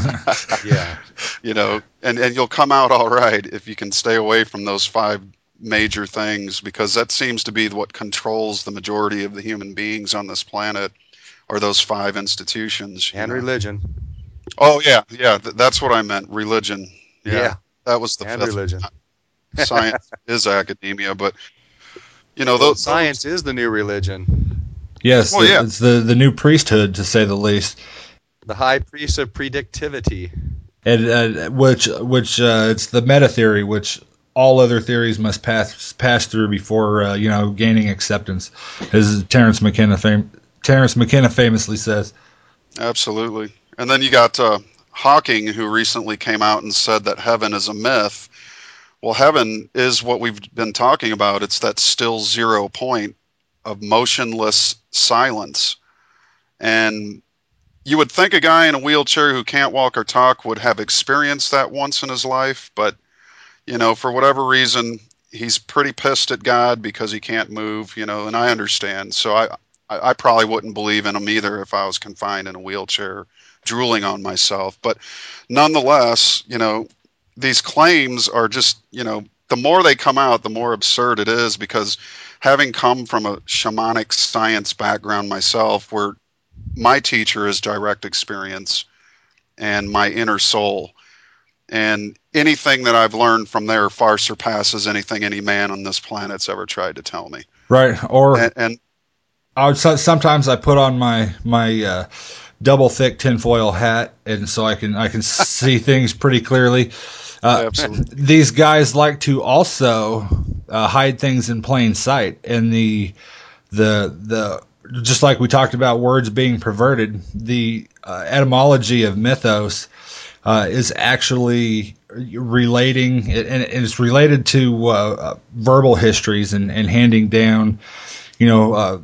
Yeah. You know, and, and you'll come out all right if you can stay away from those five major things, because that seems to be what controls the majority of the human beings on this planet, or those five institutions. And know? religion. Oh, yeah, yeah, th- that's what I meant, religion. Yeah, yeah. That was the and fifth. religion. Science is academia, but, you know, well, those, science is the new religion. Yes, well, the, yeah. it's the, the new priesthood, to say the least. The high priest of predictivity. And uh, which which uh, it's the meta theory, which all other theories must pass pass through before uh, you know gaining acceptance, as Terence McKenna fam- Terence McKenna famously says. Absolutely. And then you got uh, Hawking, who recently came out and said that heaven is a myth. Well, heaven is what we've been talking about. It's that still zero point of motionless silence. And you would think a guy in a wheelchair who can't walk or talk would have experienced that once in his life, but, you know, for whatever reason, he's pretty pissed at God because he can't move, you know, and I understand. So I, I, I probably wouldn't believe in him either if I was confined in a wheelchair, drooling on myself. But nonetheless, you know, these claims are just, you know, the more they come out, the more absurd it is, because having come from a shamanic science background myself, where my teacher is direct experience and my inner soul, and anything that I've learned from there far surpasses anything any man on this planet's ever tried to tell me. Right. Or and, and I would sometimes I put on my my uh, double thick tinfoil hat, and so I can I can see things pretty clearly. Uh, Absolutely. These guys like to also uh, hide things in plain sight, and the the the just like we talked about words being perverted, the uh, etymology of mythos uh, is actually relating, and it's related to uh, verbal histories and, and handing down, you know, uh,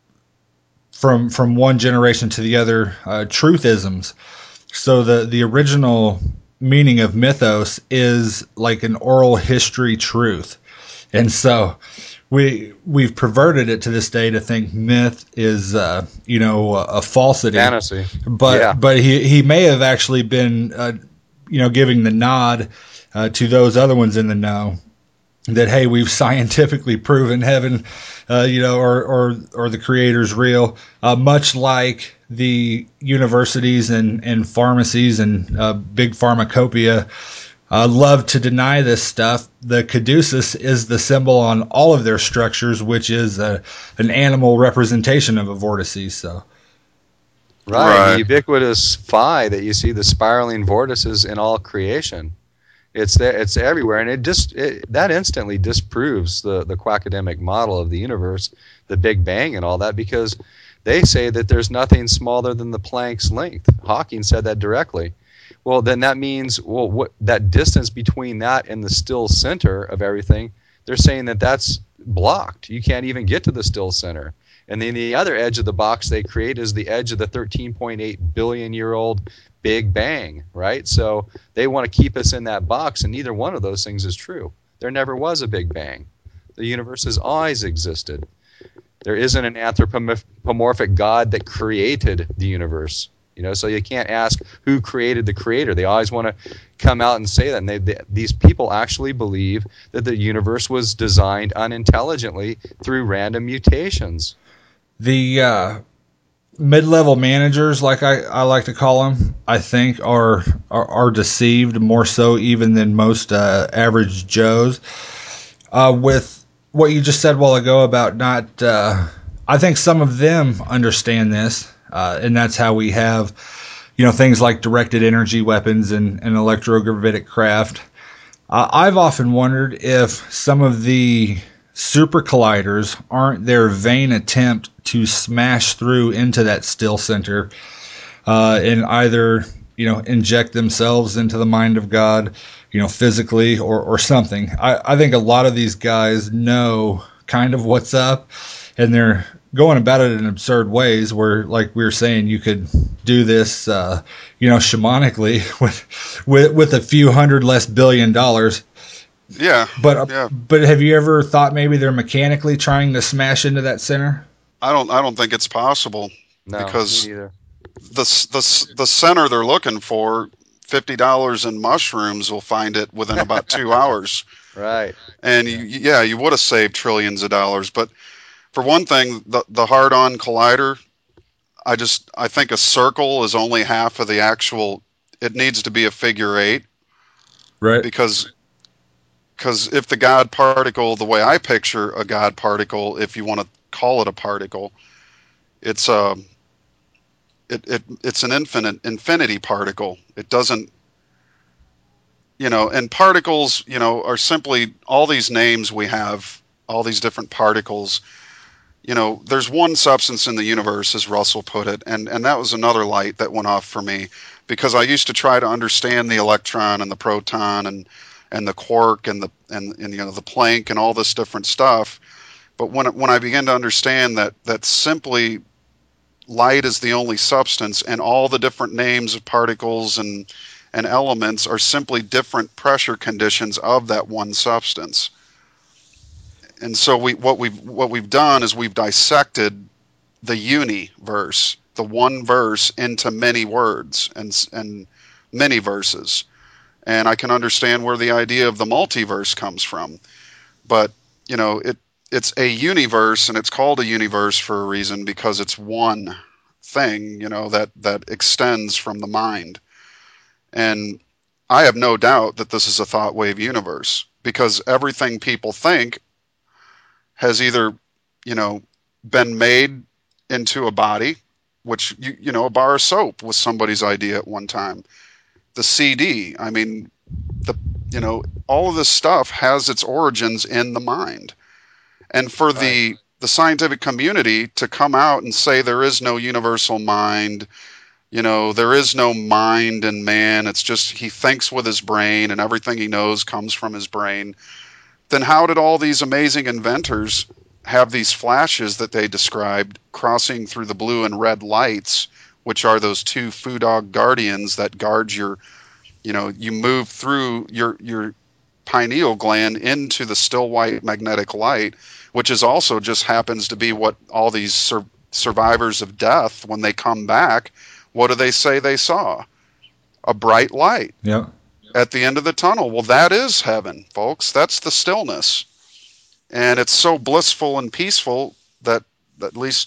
from from one generation to the other, uh, truthisms. So the the original meaning of mythos is like an oral history truth, and so we we've perverted it to this day to think myth is uh, you know a, a falsity, fantasy. But yeah. but he he may have actually been uh, you know giving the nod uh, to those other ones in the know that, hey, we've scientifically proven heaven, uh, you know, or or or the creator's real, uh, much like the universities and and pharmacies and uh, big pharmacopoeia Uh, love to deny this stuff. The caduceus is the symbol on all of their structures, which is a, an animal representation of a vortices. So, right, Right. the ubiquitous phi that you see, the spiraling vortices in all creation. It's there, it's everywhere, and it just it, that instantly disproves the the quackademic model of the universe, the Big Bang, and all that, because they say that there's nothing smaller than the Planck's length. Hawking said that directly. Well, then that means, well, what that distance between that and the still center of everything, they're saying that that's blocked. You can't even get to the still center. And then the other edge of the box they create is the edge of the thirteen point eight billion year old Big Bang, right? So they want to keep us in that box, and neither one of those things is true. There never was a Big Bang. The universe has always existed. There isn't an anthropomorphic God that created the universe. You know, so you can't ask who created the creator. They always want to come out and say that. And they, they, these people actually believe that the universe was designed unintelligently through random mutations. the uh, mid-level managers, like I, I like to call them, I think are are, are deceived more so even than most uh, average Joes. Uh, with what you just said a while ago about not, uh, I think some of them understand this. Uh, and that's how we have, you know, things like directed energy weapons and, and electrogravitic craft. Uh, I've often wondered if some of the super colliders aren't their vain attempt to smash through into that still center uh, and either, you know, inject themselves into the mind of God, you know, physically or, or something. I, I think a lot of these guys know kind of what's up, and they're going about it in absurd ways where, like we were saying, you could do this, uh, you know, shamanically with, with with a few hundred less billion dollars. Yeah. But yeah. but have you ever thought maybe they're mechanically trying to smash into that center? I don't. I don't think it's possible. No, Because- me neither. The s- the s- the center they're looking for, fifty dollars in mushrooms will find it within about two hours. Right. And you, yeah, you would have saved trillions of dollars. But for one thing, the the hard-on collider, I just I think a circle is only half of the actual. It needs to be a figure eight, Right. because because if the God particle, the way I picture a God particle, if you want to call it a particle, it's a it, it it's an infinite infinity particle. It doesn't. You know, and particles, you know, are simply all these names we have, all these different particles. You know, there's one substance in the universe, as Russell put it, and, and that was another light that went off for me, because I used to try to understand the electron and the proton and and the quark and the and, and you know the Planck and all this different stuff. But when when I began to understand that that simply light is the only substance, and all the different names of particles and and elements are simply different pressure conditions of that one substance. And so we what we've what we've done is we've dissected the universe, the one verse, into many words and and many verses. And I can understand where the idea of the multiverse comes from. But, you know, it it's a universe, and it's called a universe for a reason, because it's one thing, you know, that that extends from the mind. And I have no doubt that this is a thought wave universe, because everything people think has either, you know, been made into a body, which, you, you know, a bar of soap was somebody's idea at one time. The C D, I mean, the, you know, all of this stuff has its origins in the mind. And for the, the scientific community to come out and say there is no universal mind, you know, there is no mind in man, it's just he thinks with his brain and everything he knows comes from his brain, then how did all these amazing inventors have these flashes that they described crossing through the blue and red lights, which are those two foo dog guardians that guard your, you know, you move through your, your, pineal gland into the still white magnetic light, which is also just happens to be what all these sur- survivors of death, when they come back, what do they say they saw? A bright light. Yep. At the end of the tunnel. Well, that is heaven, folks. That's the stillness. And it's so blissful and peaceful that, that at least,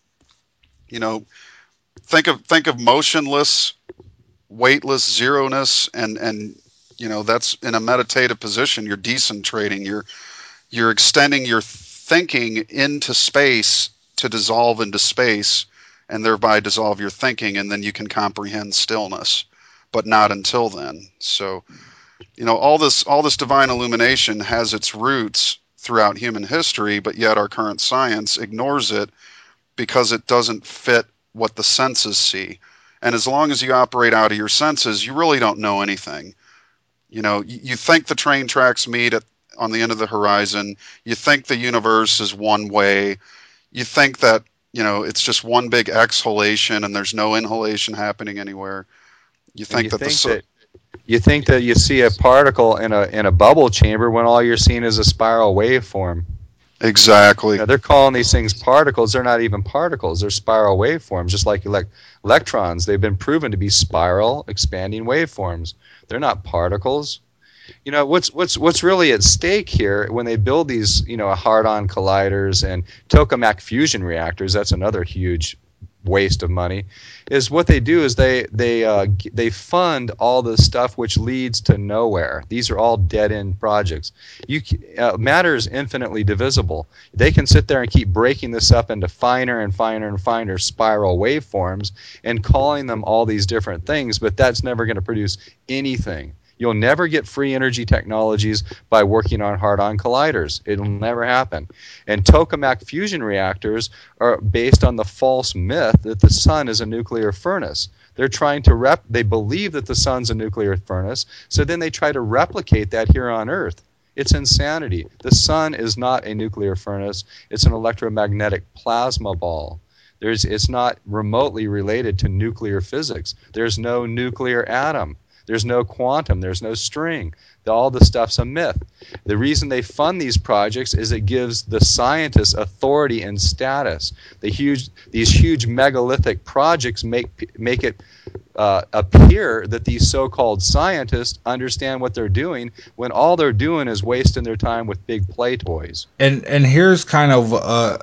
you know, think of think of motionless, weightless zero-ness, and, and you know, that's in a meditative position. You're decentrating. You're you're extending your thinking into space to dissolve into space, and thereby dissolve your thinking, and then you can comprehend stillness. But not until then. So, you know, all this all this divine illumination has its roots throughout human history, but yet our current science ignores it because it doesn't fit what the senses see. And as long as you operate out of your senses, you really don't know anything. You know, you, you think the train tracks meet at, on the end of the horizon. You think the universe is one way. You think that, you know, it's just one big exhalation and there's no inhalation happening anywhere. You think you that think the that you think that you see a particle in a in a bubble chamber when all you're seeing is a spiral waveform. Exactly. You know, they're calling these things particles. They're not even particles. They're spiral waveforms, just like elect- electrons. They've been proven to be spiral expanding waveforms. They're not particles. You know, what's what's what's really at stake here when they build these, you know, hard-on colliders and tokamak fusion reactors, that's another huge waste of money, is what they do is they they uh, they fund all the stuff which leads to nowhere. These are all dead-end projects. You uh, matter is infinitely divisible. They can sit there and keep breaking this up into finer and finer and finer spiral waveforms and calling them all these different things, but that's never going to produce anything. You'll never get free energy technologies by working on hard-on colliders. It'll never happen. And tokamak fusion reactors are based on the false myth that the sun is a nuclear furnace. They're trying to rep. They believe that the sun's a nuclear furnace, so then they try to replicate that here on Earth. It's insanity. The sun is not a nuclear furnace. It's an electromagnetic plasma ball. There's, it's not remotely related to nuclear physics. There's no nuclear atom. There's no quantum. There's no string. All the stuff's a myth. The reason they fund these projects is it gives the scientists authority and status. The huge, these huge megalithic projects make make it uh, appear that these so-called scientists understand what they're doing when all they're doing is wasting their time with big play toys. And and here's kind of a,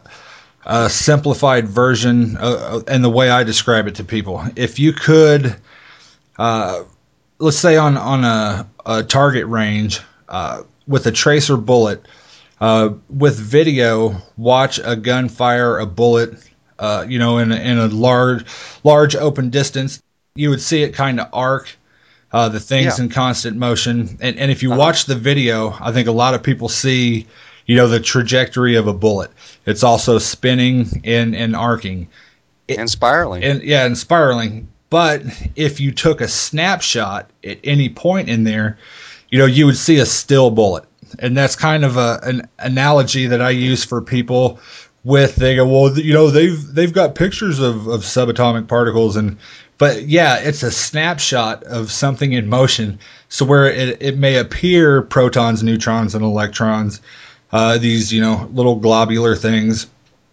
a simplified version, uh, and the way I describe it to people. If you could. Uh, Let's say on, on a, a target range uh, with a tracer bullet, uh, with video, watch a gun fire a bullet, uh, you know, in a, in a large, large open distance. You would see it kind of arc. Uh, the thing's Yeah. in constant motion. And, and if you Uh-huh. watch the video, I think a lot of people see, you know, the trajectory of a bullet. It's also spinning and, and arcing. And spiraling. And yeah, and spiraling. But if you took a snapshot at any point in there, you know, you would see a still bullet. And that's kind of a, an analogy that I use for people with, they go, well, you know, they've they've got pictures of, of subatomic particles. and But yeah, it's a snapshot of something in motion. So where it, it may appear protons, neutrons, and electrons, uh, these, you know, little globular things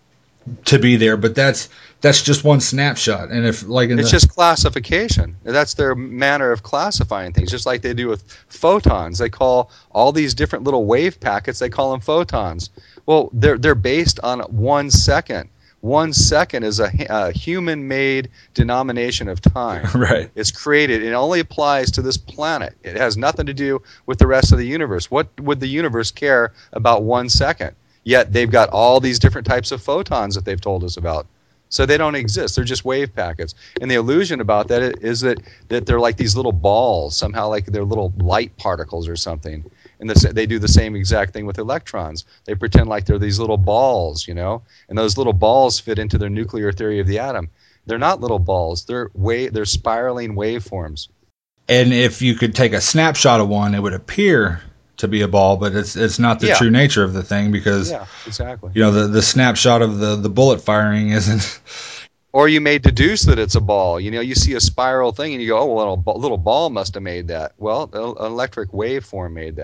to be there. But that's... That's just one snapshot, and if like in it's the, just classification. That's their manner of classifying things, just like they do with photons. They call all these different little wave packets, they call them photons. Well, they're they're based on one second. One second is a, a human-made denomination of time. right. It's created. It only applies to this planet. It has nothing to do with the rest of the universe. What would the universe care about one second? Yet they've got all these different types of photons that they've told us about. So they don't exist. They're just wave packets. And the illusion about that is that, that they're like these little balls, somehow like they're little light particles or something. And this, they do the same exact thing with electrons. They pretend like they're these little balls, you know, and those little balls fit into their nuclear theory of the atom. They're not little balls. They're wave, they're spiraling waveforms. And if you could take a snapshot of one, it would appear to be a ball, but it's it's not the Yeah. true nature of the thing, because Yeah, exactly. you know the, the snapshot of the, the bullet firing isn't. Or you may deduce that it's a ball. You know, you see a spiral thing and you go, oh, well, a little ball must have made that. Well, an electric waveform made that.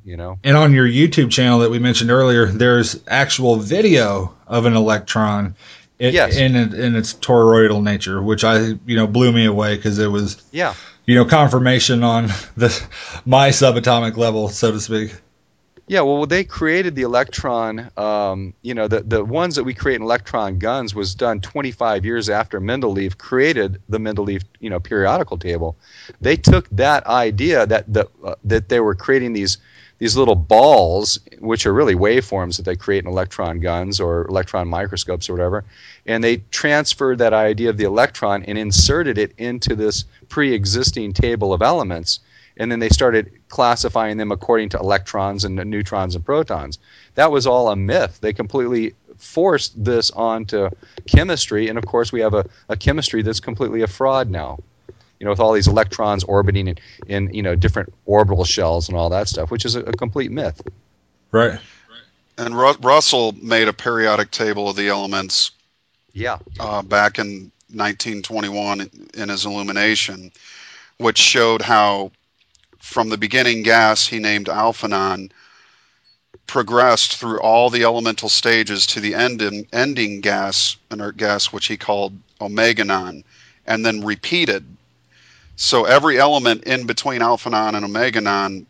you know. And on your YouTube channel that we mentioned earlier, there's actual video of an electron in, Yes. in, in its toroidal nature, which I, you know, blew me away because it was, Yeah. you know, confirmation on the my subatomic level, so to speak. Yeah, well, they created the electron. Um, you know, the the ones that we create in electron guns was done twenty-five years after Mendeleev created the Mendeleev, you know, periodical table. They took that idea that the, uh, that they were creating these these little balls, which are really waveforms that they create in electron guns or electron microscopes or whatever, and they transferred that idea of the electron and inserted it into this pre-existing table of elements. And then they started classifying them according to electrons and neutrons and protons. That was all a myth. They completely forced this onto chemistry, and of course we have a, a chemistry that's completely a fraud now. You know, with all these electrons orbiting in, in you know different orbital shells and all that stuff, which is a, a complete myth. Right. And Ru- Russell made a periodic table of the elements Yeah. uh, back in nineteen twenty-one in his Illumination, which showed how from the beginning gas he named alphanon progressed through all the elemental stages to the ending, ending gas, inert gas, which he called omeganon, and then repeated. So every element in between alphanon and omeganon,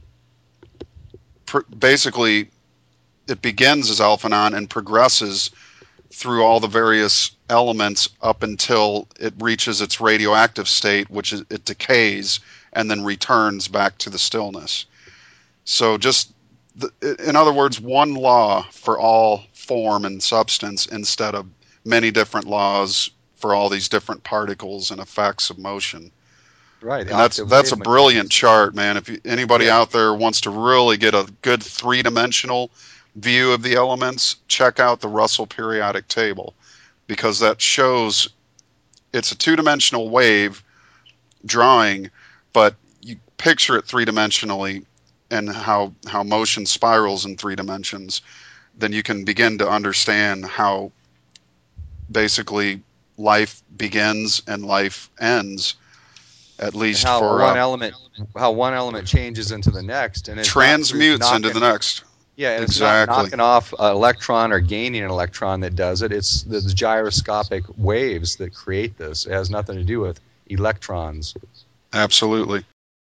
pr- basically it begins as alphanon and progresses through all the various elements up until it reaches its radioactive state, which is, it decays and then returns back to the stillness. So just, the, in other words, one law for all form and substance instead of many different laws for all these different particles and effects of motion. Right. And that's that's a brilliant chart, man. If you, anybody Yeah. out there wants to really get a good three-dimensional view of the elements, check out the Russell periodic table, because that shows it's a two-dimensional wave drawing, but you picture it three-dimensionally and how, how motion spirals in three dimensions, then you can begin to understand how basically life begins and life ends, at least how for one uh, element how one element changes into the next, and it's not transmutes knocking- into the next. Yeah, and Exactly. it's not knocking off an electron or gaining an electron that does it. It's the gyroscopic waves that create this. It has nothing to do with electrons. Absolutely.